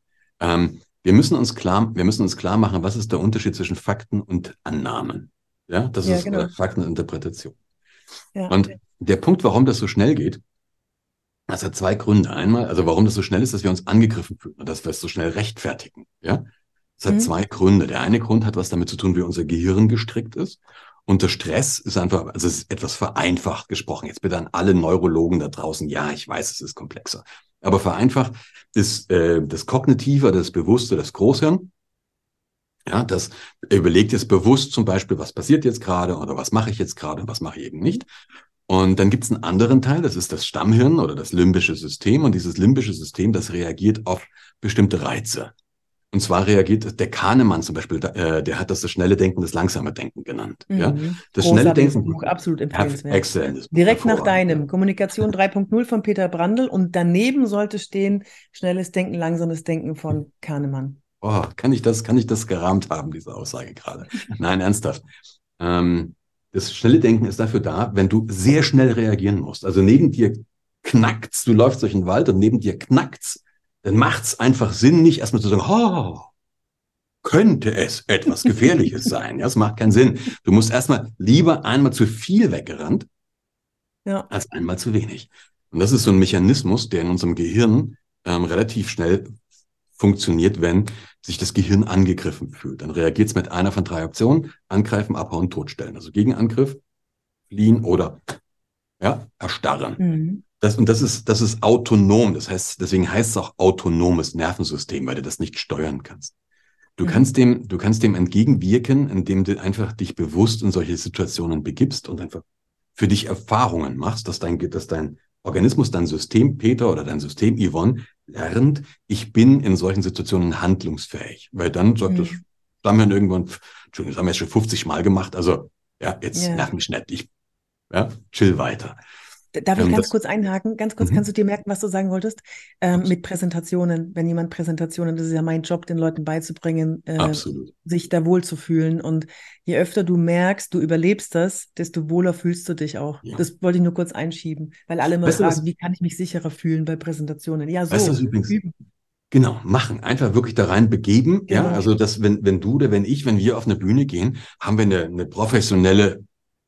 wir müssen uns klar machen, was ist der Unterschied zwischen Fakten und Annahmen? Ja, das Ja, ist, oder genau. Fakten und Interpretation. Ja, Und der Punkt, warum das so schnell geht, das hat zwei Gründe. Einmal, also warum das so schnell ist, dass wir uns angegriffen fühlen und dass wir es so schnell rechtfertigen. Ja? Es hat zwei Gründe. Der eine Grund hat was damit zu tun, wie unser Gehirn gestrickt ist. Und der Stress ist einfach, also es ist etwas vereinfacht gesprochen. Jetzt bitte an alle Neurologen da draußen. Ja, ich weiß, es ist komplexer. Aber vereinfacht ist das Kognitive, das Bewusste, das Großhirn. Ja, das überlegt jetzt bewusst zum Beispiel, was passiert jetzt gerade oder was mache ich jetzt gerade und was mache ich eben nicht. Und dann gibt es einen anderen Teil, das ist das Stammhirn oder das limbische System. Und dieses limbische System, das reagiert auf bestimmte Reize. Und zwar reagiert der Kahnemann zum Beispiel, der hat das schnelle Denken, das langsame Denken genannt. Ja? Das schnelle Großartiges Denken, Buch, absolut empfehlenswert. exzellentes Buch, Direkt nach hervorragend, deinem, ja. Kommunikation 3.0 von Peter Brandl und daneben sollte stehen, schnelles Denken, langsames Denken von Kahnemann. Oh, kann ich das gerahmt haben, diese Aussage gerade? Nein, ernsthaft. Das schnelle Denken ist dafür da, wenn du sehr schnell reagieren musst. Also neben dir knackt's, du läufst durch den Wald und neben dir knackt's, dann macht's einfach Sinn, nicht erstmal zu sagen, oh, könnte es etwas Gefährliches sein? Ja, das macht keinen Sinn. Du musst erstmal lieber einmal zu viel weggerannt, als einmal zu wenig. Und das ist so ein Mechanismus, der in unserem Gehirn relativ schnell funktioniert, wenn sich das Gehirn angegriffen fühlt. Dann reagiert es mit einer von 3 Optionen: angreifen, abhauen, totstellen. Also Gegenangriff, fliehen oder erstarren. Das ist autonom. Das heißt, deswegen heißt es auch autonomes Nervensystem, weil du das nicht steuern kannst. Du kannst dem entgegenwirken, indem du einfach dich bewusst in solche Situationen begibst und einfach für dich Erfahrungen machst, dass dein Organismus, dein System Peter oder dein System Yvonne lernt, ich bin in solchen Situationen handlungsfähig. Weil dann sagt das Stammhirn irgendwann, Entschuldigung, das haben wir jetzt schon 50 Mal gemacht, also jetzt nerv mich nicht, chill weiter. Darf ich ganz kurz einhaken? Ganz kurz, kannst du dir merken, was du sagen wolltest? Mit Präsentationen, wenn jemand Präsentationen, das ist ja mein Job, den Leuten beizubringen, sich da wohl zu fühlen. Und je öfter du merkst, du überlebst das, desto wohler fühlst du dich auch. Ja. Das wollte ich nur kurz einschieben, weil alle immer fragen, wie kann ich mich sicherer fühlen bei Präsentationen? Ja, so. Weißt du, übrigens, genau, machen. Einfach wirklich da rein begeben. Genau. Ja, also dass, wenn du oder wenn wir auf eine Bühne gehen, haben wir eine professionellen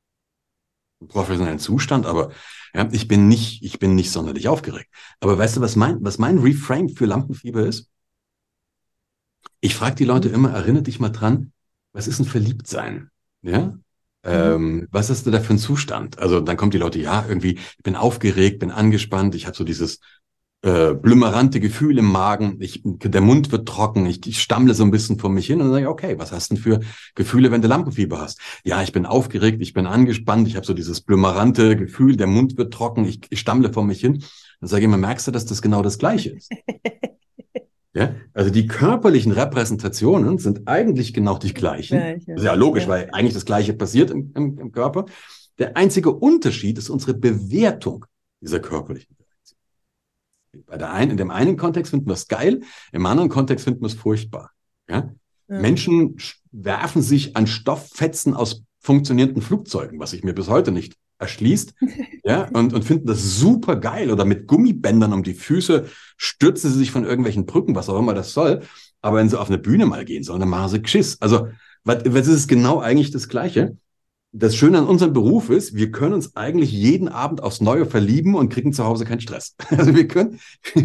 Zustand, aber ich bin nicht sonderlich aufgeregt. Aber weißt du, was mein Reframe für Lampenfieber ist? Ich frage die Leute immer, erinnere dich mal dran, was ist ein Verliebtsein? Ja? Was hast du da für einen Zustand? Also dann kommt die Leute, irgendwie, ich bin aufgeregt, bin angespannt, ich habe so dieses blümerante Gefühl im Magen, der Mund wird trocken, ich stammle so ein bisschen vor mich hin und dann sage ich, okay, was hast du denn für Gefühle, wenn du Lampenfieber hast? Ja, ich bin aufgeregt, ich bin angespannt, ich habe so dieses blümerante Gefühl, der Mund wird trocken, ich stammle vor mich hin. Dann sage ich immer, merkst du, dass das genau das Gleiche ist? Ja, also die körperlichen Repräsentationen sind eigentlich genau die gleichen. Das ist ja logisch, weil eigentlich das Gleiche passiert im Körper. Der einzige Unterschied ist unsere Bewertung dieser körperlichen Reaktion. In dem einen Kontext finden wir es geil, im anderen Kontext finden wir es furchtbar. Ja? Menschen werfen sich an Stofffetzen aus funktionierenden Flugzeugen, was sich mir bis heute nicht erschließt, und finden das super geil, oder mit Gummibändern um die Füße stürzen sie sich von irgendwelchen Brücken, was auch immer das soll. Aber wenn sie auf eine Bühne mal gehen sollen, dann machen sie Geschiss. Also, was ist genau eigentlich das Gleiche? Das Schöne an unserem Beruf ist, wir können uns eigentlich jeden Abend aufs Neue verlieben und kriegen zu Hause keinen Stress. Also wir können,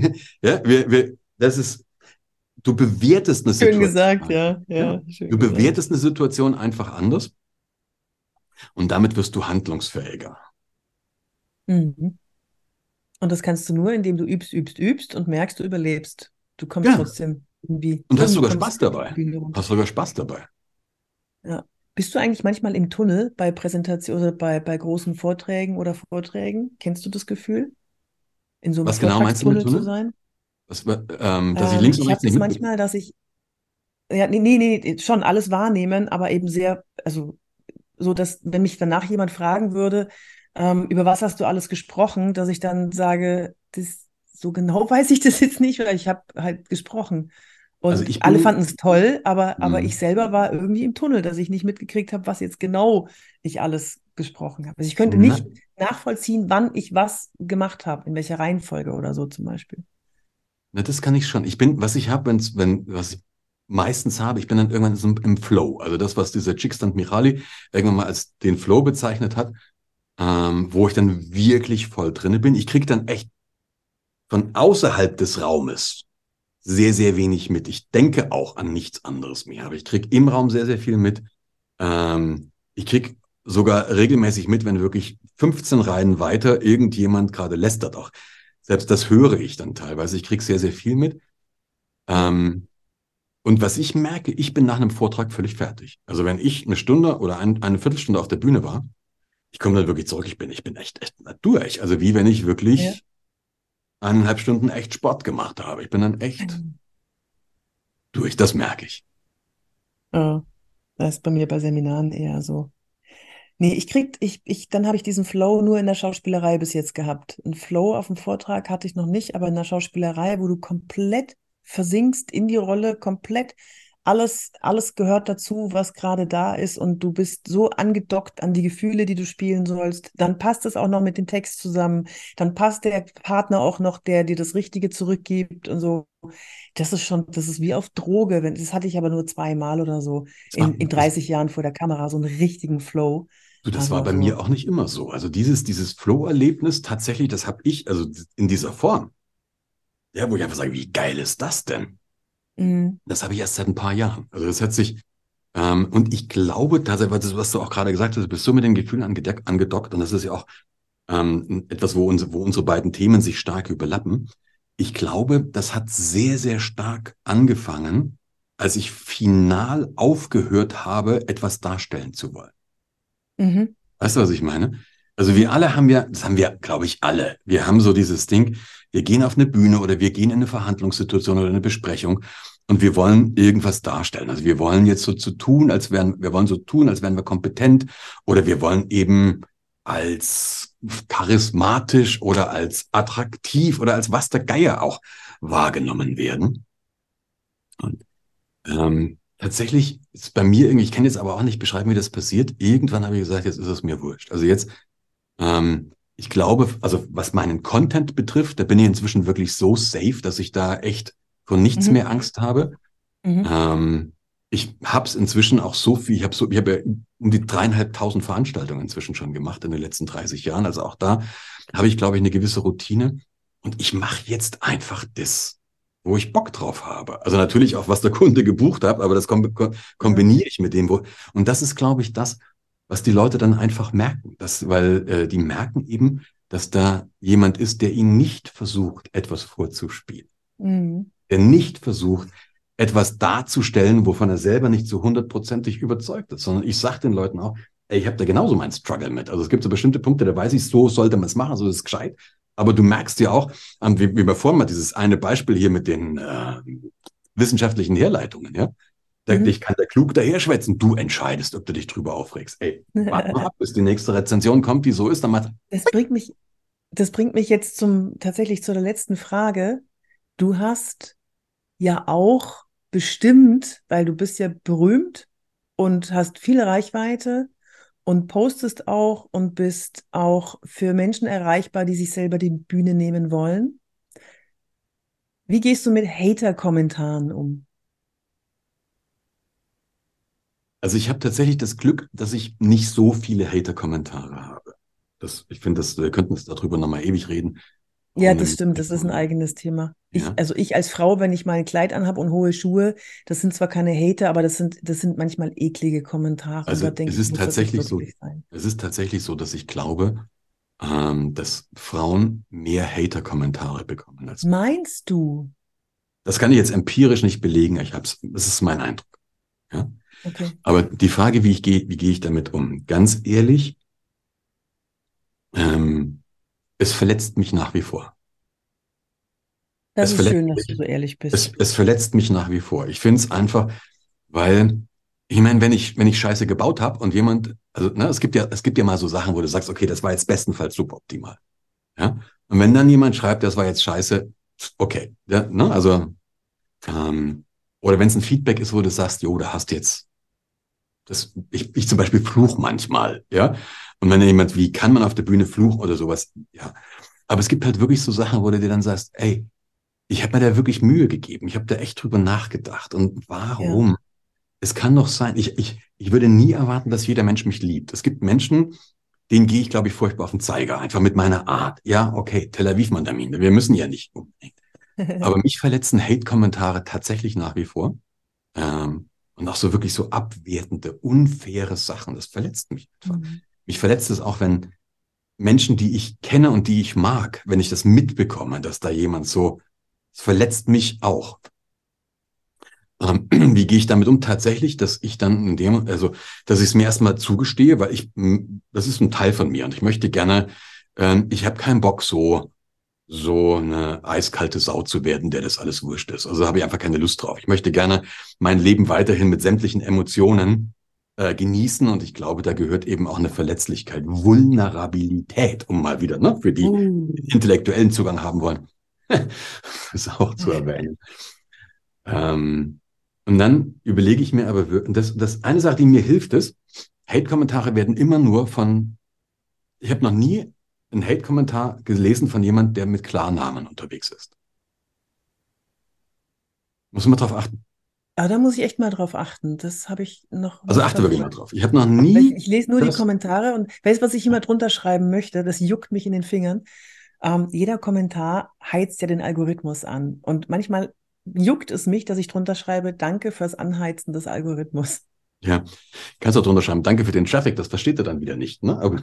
du bewertest eine Situation. Schön gesagt, ja. Du bewertest eine Situation einfach anders und damit wirst du handlungsfähiger. Und das kannst du nur, indem du übst und merkst, du überlebst. Du kommst trotzdem irgendwie. Und hast sogar Spaß dabei. Ja. Bist du eigentlich manchmal im Tunnel bei Präsentationen oder bei großen Vorträgen oder Vorträgen? Kennst du das Gefühl? In so einem Vortragstunnel zu sein? Dass ich links und rechts nicht manchmal, dass ich nee, schon alles wahrnehmen, aber eben sehr, also so, dass, wenn mich danach jemand fragen würde, über was hast du alles gesprochen, dass ich dann sage, so genau weiß ich das jetzt nicht, weil ich habe halt gesprochen. Und alle fanden es toll, aber ich selber war irgendwie im Tunnel, dass ich nicht mitgekriegt habe, was jetzt genau ich alles gesprochen habe. Also ich könnte nicht nachvollziehen, wann ich was gemacht habe, in welcher Reihenfolge oder so zum Beispiel. Na, das kann ich schon. Was ich meistens habe, ich bin dann irgendwann im Flow. Also das, was dieser Csikszentmihalyi irgendwann mal als den Flow bezeichnet hat, wo ich dann wirklich voll drinne bin. Ich kriege dann echt von außerhalb des Raumes sehr, sehr wenig mit. Ich denke auch an nichts anderes mehr, aber ich kriege im Raum sehr, sehr viel mit. Ich kriege sogar regelmäßig mit, wenn wirklich 15 Reihen weiter irgendjemand gerade lästert auch. Selbst das höre ich dann teilweise. Ich kriege sehr, sehr viel mit. Ja. Und was ich merke, ich bin nach einem Vortrag völlig fertig. Also wenn ich eine Stunde oder eine Viertelstunde auf der Bühne war, ich komme dann wirklich zurück, ich bin echt durch. Also wie wenn ich Ja. wirklich 1,5 Stunden echt Sport gemacht habe. Ich bin dann echt durch, das merke ich. Ja, das ist bei mir bei Seminaren eher so. Nee, dann habe ich diesen Flow nur in der Schauspielerei bis jetzt gehabt. Einen Flow auf dem Vortrag hatte ich noch nicht, aber in der Schauspielerei, wo du komplett versinkst in die Rolle, komplett alles gehört dazu, was gerade da ist und du bist so angedockt an die Gefühle, die du spielen sollst. Dann passt es auch noch mit dem Text zusammen. Dann passt der Partner auch noch, der dir das Richtige zurückgibt und so. Das ist wie auf Droge. Das hatte ich aber nur zweimal oder so in Das, 30 Jahren vor der Kamera, so einen richtigen Flow. du, das war Also bei mir so, auch nicht immer so. Also dieses Flow-Erlebnis tatsächlich, das habe ich, also in dieser Form, ja, wo ich einfach sage, wie geil ist das denn? mm, Das habe ich erst seit ein paar Jahren. Also das hat sich, und ich glaube tatsächlich, weil das, was du auch gerade gesagt hast, du bist so mit den Gefühlen angedockt und das ist ja auch etwas, wo unsere beiden Themen sich stark überlappen. Ich glaube, das hat sehr, sehr stark angefangen, als ich final aufgehört habe, etwas darstellen zu wollen. mhm, Weißt du, was ich meine? Also wir mhm, alle haben ja, das haben wir, glaube ich, alle. Wir haben so dieses Ding, wir gehen auf eine Bühne oder wir gehen in eine Verhandlungssituation oder eine Besprechung und wir wollen irgendwas darstellen. Also wir wollen jetzt so tun, wir wollen so tun, als wären wir kompetent oder wir wollen eben als charismatisch oder als attraktiv oder als was der Geier auch wahrgenommen werden. Und tatsächlich ist bei mir irgendwie, ich kann jetzt aber auch nicht beschreiben, wie das passiert. Irgendwann habe ich gesagt, jetzt ist es mir wurscht. Also jetzt ich glaube, also was meinen Content betrifft, da bin ich inzwischen wirklich so safe, dass ich da echt vor nichts mhm, mehr Angst habe. mhm, Ähm, ich habe es inzwischen auch so viel, ich habe ja um die 3.500 Veranstaltungen inzwischen schon gemacht in den letzten 30 Jahren. Also auch da habe ich, glaube ich, eine gewisse Routine. Und ich mache jetzt einfach das, wo ich Bock drauf habe. Also natürlich auch, was der Kunde gebucht hat, aber das ja, kombiniere ich mit dem, wo. Und das ist, glaube ich, das, was die Leute dann einfach merken. Weil die merken eben, dass da jemand ist, der ihnen nicht versucht, etwas vorzuspielen, mhm, der nicht versucht, etwas darzustellen, wovon er selber nicht so hundertprozentig überzeugt ist, sondern ich sage den Leuten auch, ey, ich habe da genauso meinen Struggle mit. Also es gibt so bestimmte Punkte, da weiß ich, so sollte man es machen, so ist es gescheit. Aber du merkst ja auch, wie wir vorhin mal dieses eine Beispiel hier mit den wissenschaftlichen Herleitungen, ja. mhm. Ich kann da klug daher schwätzen. Du entscheidest, ob du dich drüber aufregst. Ey, warte mal ab, bis die nächste Rezension kommt, die so ist, dann macht. Das bringt mich, das bringt mich jetzt tatsächlich zu der letzten Frage. Du hast ja auch bestimmt, weil du bist ja berühmt und hast viele Reichweite und postest auch und bist auch für Menschen erreichbar, die sich selber die Bühne nehmen wollen. Wie gehst du mit Hater-Kommentaren um? Also ich habe tatsächlich das Glück, dass ich nicht so viele Hater-Kommentare habe. Ich finde, wir könnten jetzt darüber nochmal ewig reden. Ja, Ohne das mich, stimmt, das ist ein eigenes Thema. ja. Also ich als Frau, wenn ich mal ein Kleid anhabe und hohe Schuhe, das sind zwar keine Hater, aber das sind manchmal eklige Kommentare und Also da denke ich, muss das nicht wirklich sein. es ist tatsächlich so, dass ich glaube, dass Frauen mehr Hater-Kommentare bekommen als Männer. Meinst du? Das kann ich jetzt empirisch nicht belegen. Das ist mein Eindruck. Ja? Okay, Aber die Frage, wie gehe ich damit um? Ganz ehrlich, ähm, es verletzt mich nach wie vor. das Es ist verletzt schön, dass du mich, so ehrlich bist. es verletzt mich nach wie vor. Ich finde es einfach, weil, ich meine, wenn ich Scheiße gebaut habe und jemand, also ne, es gibt ja mal so Sachen, wo du sagst, okay, das war jetzt bestenfalls suboptimal. Ja? Und wenn dann jemand schreibt, das war jetzt scheiße, okay. Ja, ne? Also, ähm, oder wenn es ein Feedback ist, wo du sagst, jo, da hast jetzt, ich zum Beispiel fluch manchmal, ja. Und wenn dann jemand, wie kann man auf der Bühne fluchen oder sowas, ja. Aber es gibt halt wirklich so Sachen, wo du dir dann sagst, ey, ich habe mir da wirklich Mühe gegeben. Ich habe da echt drüber nachgedacht. Und Ja, warum? Es kann doch sein, ich würde nie erwarten, dass jeder Mensch mich liebt. Es gibt Menschen, denen gehe ich, glaube ich, furchtbar auf den Zeiger, einfach mit meiner Art. Ja, okay, Tel Aviv-Mandamin, wir müssen ja nicht unbedingt. Aber mich verletzen Hate-Kommentare tatsächlich nach wie vor. Und auch so wirklich so abwertende, unfaire Sachen. Das verletzt mich einfach. Mhm. Mich verletzt es auch, wenn Menschen, die ich kenne und die ich mag, wenn ich das mitbekomme, dass da jemand so, es verletzt mich auch. Wie gehe ich damit um? Tatsächlich, dass ich dann dass ich es mir erstmal zugestehe, weil das ist ein Teil von mir und ich möchte gerne, ich habe keinen Bock, so eine eiskalte Sau zu werden, der das alles wurscht ist. Also habe ich einfach keine Lust drauf. Ich möchte gerne mein Leben weiterhin mit sämtlichen Emotionen genießen und ich glaube, da gehört eben auch eine Verletzlichkeit, Vulnerabilität, um mal wieder, ne, für die intellektuellen Zugang haben wollen, das auch zu erwähnen. Und dann überlege ich mir aber wirklich, das eine Sache, die mir hilft, ist, Hate-Kommentare werden immer nur ich habe noch nie einen Hate-Kommentar gelesen von jemand, der mit Klarnamen unterwegs ist. Muss man drauf achten. Aber da muss ich echt mal drauf achten. Das habe ich noch Also nicht achte wirklich mal verfolgt. drauf. Ich habe noch Weil Ich, nie ich lese nur die das, Kommentare und weißt, was ich immer drunter schreiben möchte? Das juckt mich in den Fingern. Jeder Kommentar heizt ja den Algorithmus an. Und manchmal juckt es mich, dass ich drunter schreibe, danke fürs Anheizen des Algorithmus. ja, kannst du auch drunter schreiben, danke für den Traffic, das versteht er dann wieder nicht, ne? Aber,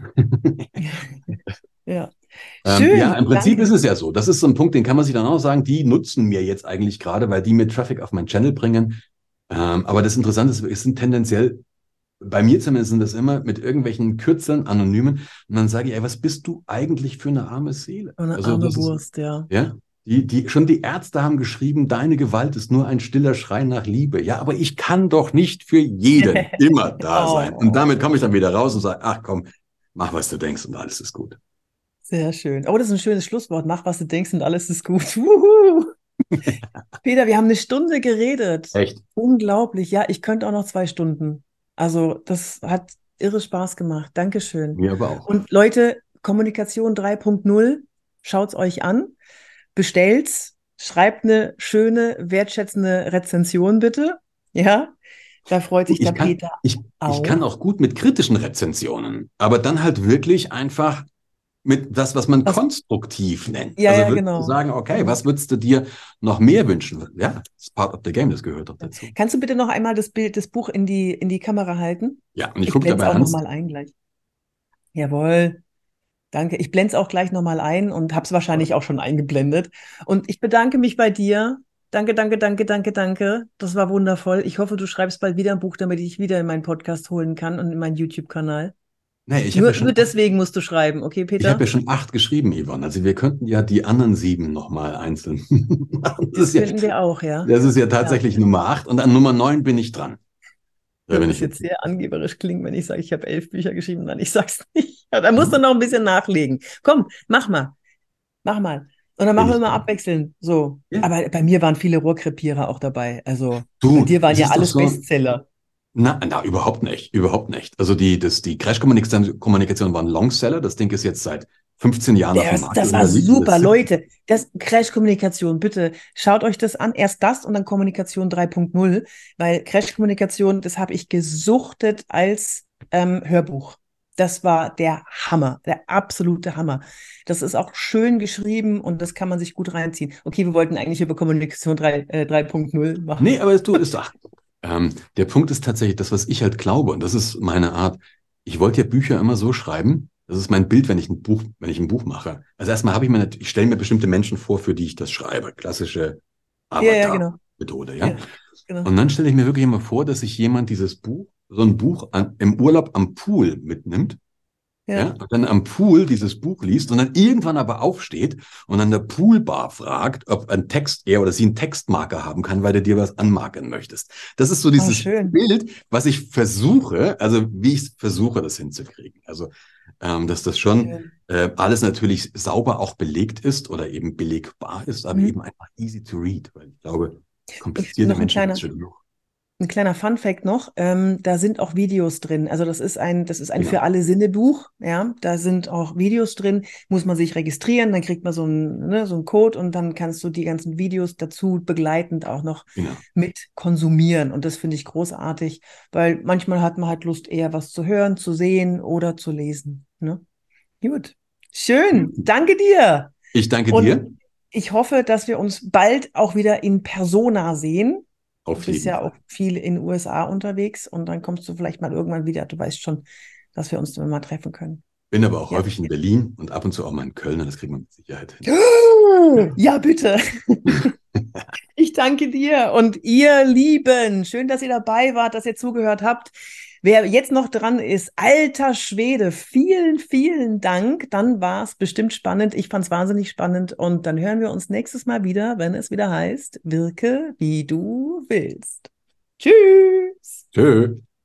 Ja. ja, Schön, im Prinzip ist danke. es ja so. Das ist so ein Punkt, den kann man sich dann auch sagen, die nutzen mir jetzt eigentlich gerade, weil die mir Traffic auf meinen Channel bringen. Aber das Interessante ist, es sind tendenziell, bei mir zumindest sind das immer mit irgendwelchen Kürzeln, Anonymen. Und dann sage ich, ey, was bist du eigentlich für eine arme Seele? So eine Also arme das ist, Wurst, ja. ja, schon die Ärzte haben geschrieben, deine Gewalt ist nur ein stiller Schrei nach Liebe. Ja, aber ich kann doch nicht für jeden immer da sein. Und Oh, damit komme ich dann wieder raus und sage, ach komm, mach, was du denkst und alles ist gut. sehr schön. Oh, das ist ein schönes Schlusswort. Mach, was du denkst und alles ist gut. Wuhu. Peter, wir haben eine Stunde geredet. Echt? Unglaublich. Ja, ich könnte auch noch 2 Stunden. Also, das hat irre Spaß gemacht. Dankeschön. Mir aber auch. Und Leute, Kommunikation 3.0, schaut's euch an, bestellt's, schreibt eine schöne, wertschätzende Rezension bitte. Ja, da freut Du, sich der Peter ich kann auch. auch gut mit kritischen Rezensionen, aber dann halt wirklich einfach mit das, was man Was, konstruktiv nennt. ja, Also ja, wirklich zu genau. sagen, okay, Genau. was würdest du dir noch mehr wünschen? Ja, das ist part of the game, das gehört doch dazu. Kannst du bitte noch einmal das Bild, das Buch in die Kamera halten? Ja, und ich Ich gucke blende es dabei, auch Hans. nochmal ein gleich. Jawohl. Danke. Ich blende es auch gleich nochmal ein und habe es wahrscheinlich auch schon eingeblendet. Und ich bedanke mich bei dir. Danke, danke, danke, danke, danke. Das war wundervoll. Ich hoffe, du schreibst bald wieder ein Buch, damit ich dich wieder in meinen Podcast holen kann und in meinen YouTube-Kanal. Nee, Nur deswegen musst du schreiben, okay, ich habe Peter? ja schon 8 geschrieben, Yvonne. Also wir könnten ja die anderen 7 nochmal einzeln machen. Das könnten wir auch, ja. Das ist ja Ja. tatsächlich Nummer 8 und an Nummer 9 bin ich dran. Da Wird bin das ich jetzt wirklich. sehr angeberisch klingen, wenn ich sage, ich habe 11 Bücher geschrieben? Nein, ich sag's nicht. Ja, da musst du noch ein bisschen nachlegen. Komm, mach mal. Mach mal. Und dann Bin machen wir ich mal dran. abwechselnd. So. Ja. Aber bei mir waren viele Rohrkrepierer auch dabei. Also bei Du, dir waren es ja ist doch alles so. Bestseller. Überhaupt nicht, überhaupt nicht. Also die Crash-Kommunikation war ein Longseller. Das Ding ist jetzt seit 15 Jahren auf dem Markt Das war oder liegt oder super, sitzt. Leute. Das Crash-Kommunikation, bitte schaut euch das an. Erst das und dann Kommunikation 3.0, weil Crash-Kommunikation, das habe ich gesuchtet als Hörbuch. Das war der Hammer, der absolute Hammer. Das ist auch schön geschrieben und das kann man sich gut reinziehen. Okay, wir wollten eigentlich über Kommunikation 3.0 Nee, machen. aber ach, der Punkt ist tatsächlich das, was ich halt glaube, und das ist meine Art. Ich wollte ja Bücher immer so schreiben. Das ist mein Bild, wenn ich ein Buch mache. Also erstmal ich stelle mir bestimmte Menschen vor, für die ich das schreibe. Klassische Ja, ja, genau. Avatar-Methode, ja. Ja, genau. Und dann stelle ich mir wirklich immer vor, dass sich jemand so ein Buch im Urlaub am Pool mitnimmt, ja, Ja. und dann am Pool dieses Buch liest und dann irgendwann aber aufsteht und an der Poolbar fragt, ob er oder sie einen Textmarker haben kann, weil du dir was anmarkern möchtest. Das ist so Oh, dieses schön. Bild, was ich versuche, also wie ich versuche, das hinzukriegen. Also, dass das schon Schön. alles natürlich sauber auch belegt ist oder eben belegbar ist, aber Mhm. eben einfach easy to read, weil ich glaube, Und komplizierte noch Menschen gibt es schon genug. ein kleiner Funfact noch, da sind auch Videos drin. Also das ist ein für Genau. alle Sinne Buch. Ja, da sind auch Videos drin. Muss man sich registrieren, dann kriegt man so einen Code und dann kannst du die ganzen Videos dazu begleitend auch noch Genau. mit konsumieren. Und das finde ich großartig, weil manchmal hat man halt Lust, eher was zu hören, zu sehen oder zu lesen. Ne? Gut. Schön. Danke dir. Ich danke Und dir. Ich hoffe, dass wir uns bald auch wieder in Persona sehen. Du Auf bist jeden ja Fall. auch viel in den USA unterwegs und dann kommst du vielleicht mal irgendwann wieder. Du weißt schon, dass wir uns dann mal treffen können. Bin aber auch Ja. häufig in Berlin und ab und zu auch mal in Köln und das kriegt man mit Sicherheit hin. Ja, bitte. Ich danke dir und ihr Lieben, schön, dass ihr dabei wart, dass ihr zugehört habt. Wer jetzt noch dran ist, alter Schwede, vielen, vielen Dank. Dann war es bestimmt spannend. Ich fand es wahnsinnig spannend und dann hören wir uns nächstes Mal wieder, wenn es wieder heißt, wirke wie du willst. Tschüss. Tschö.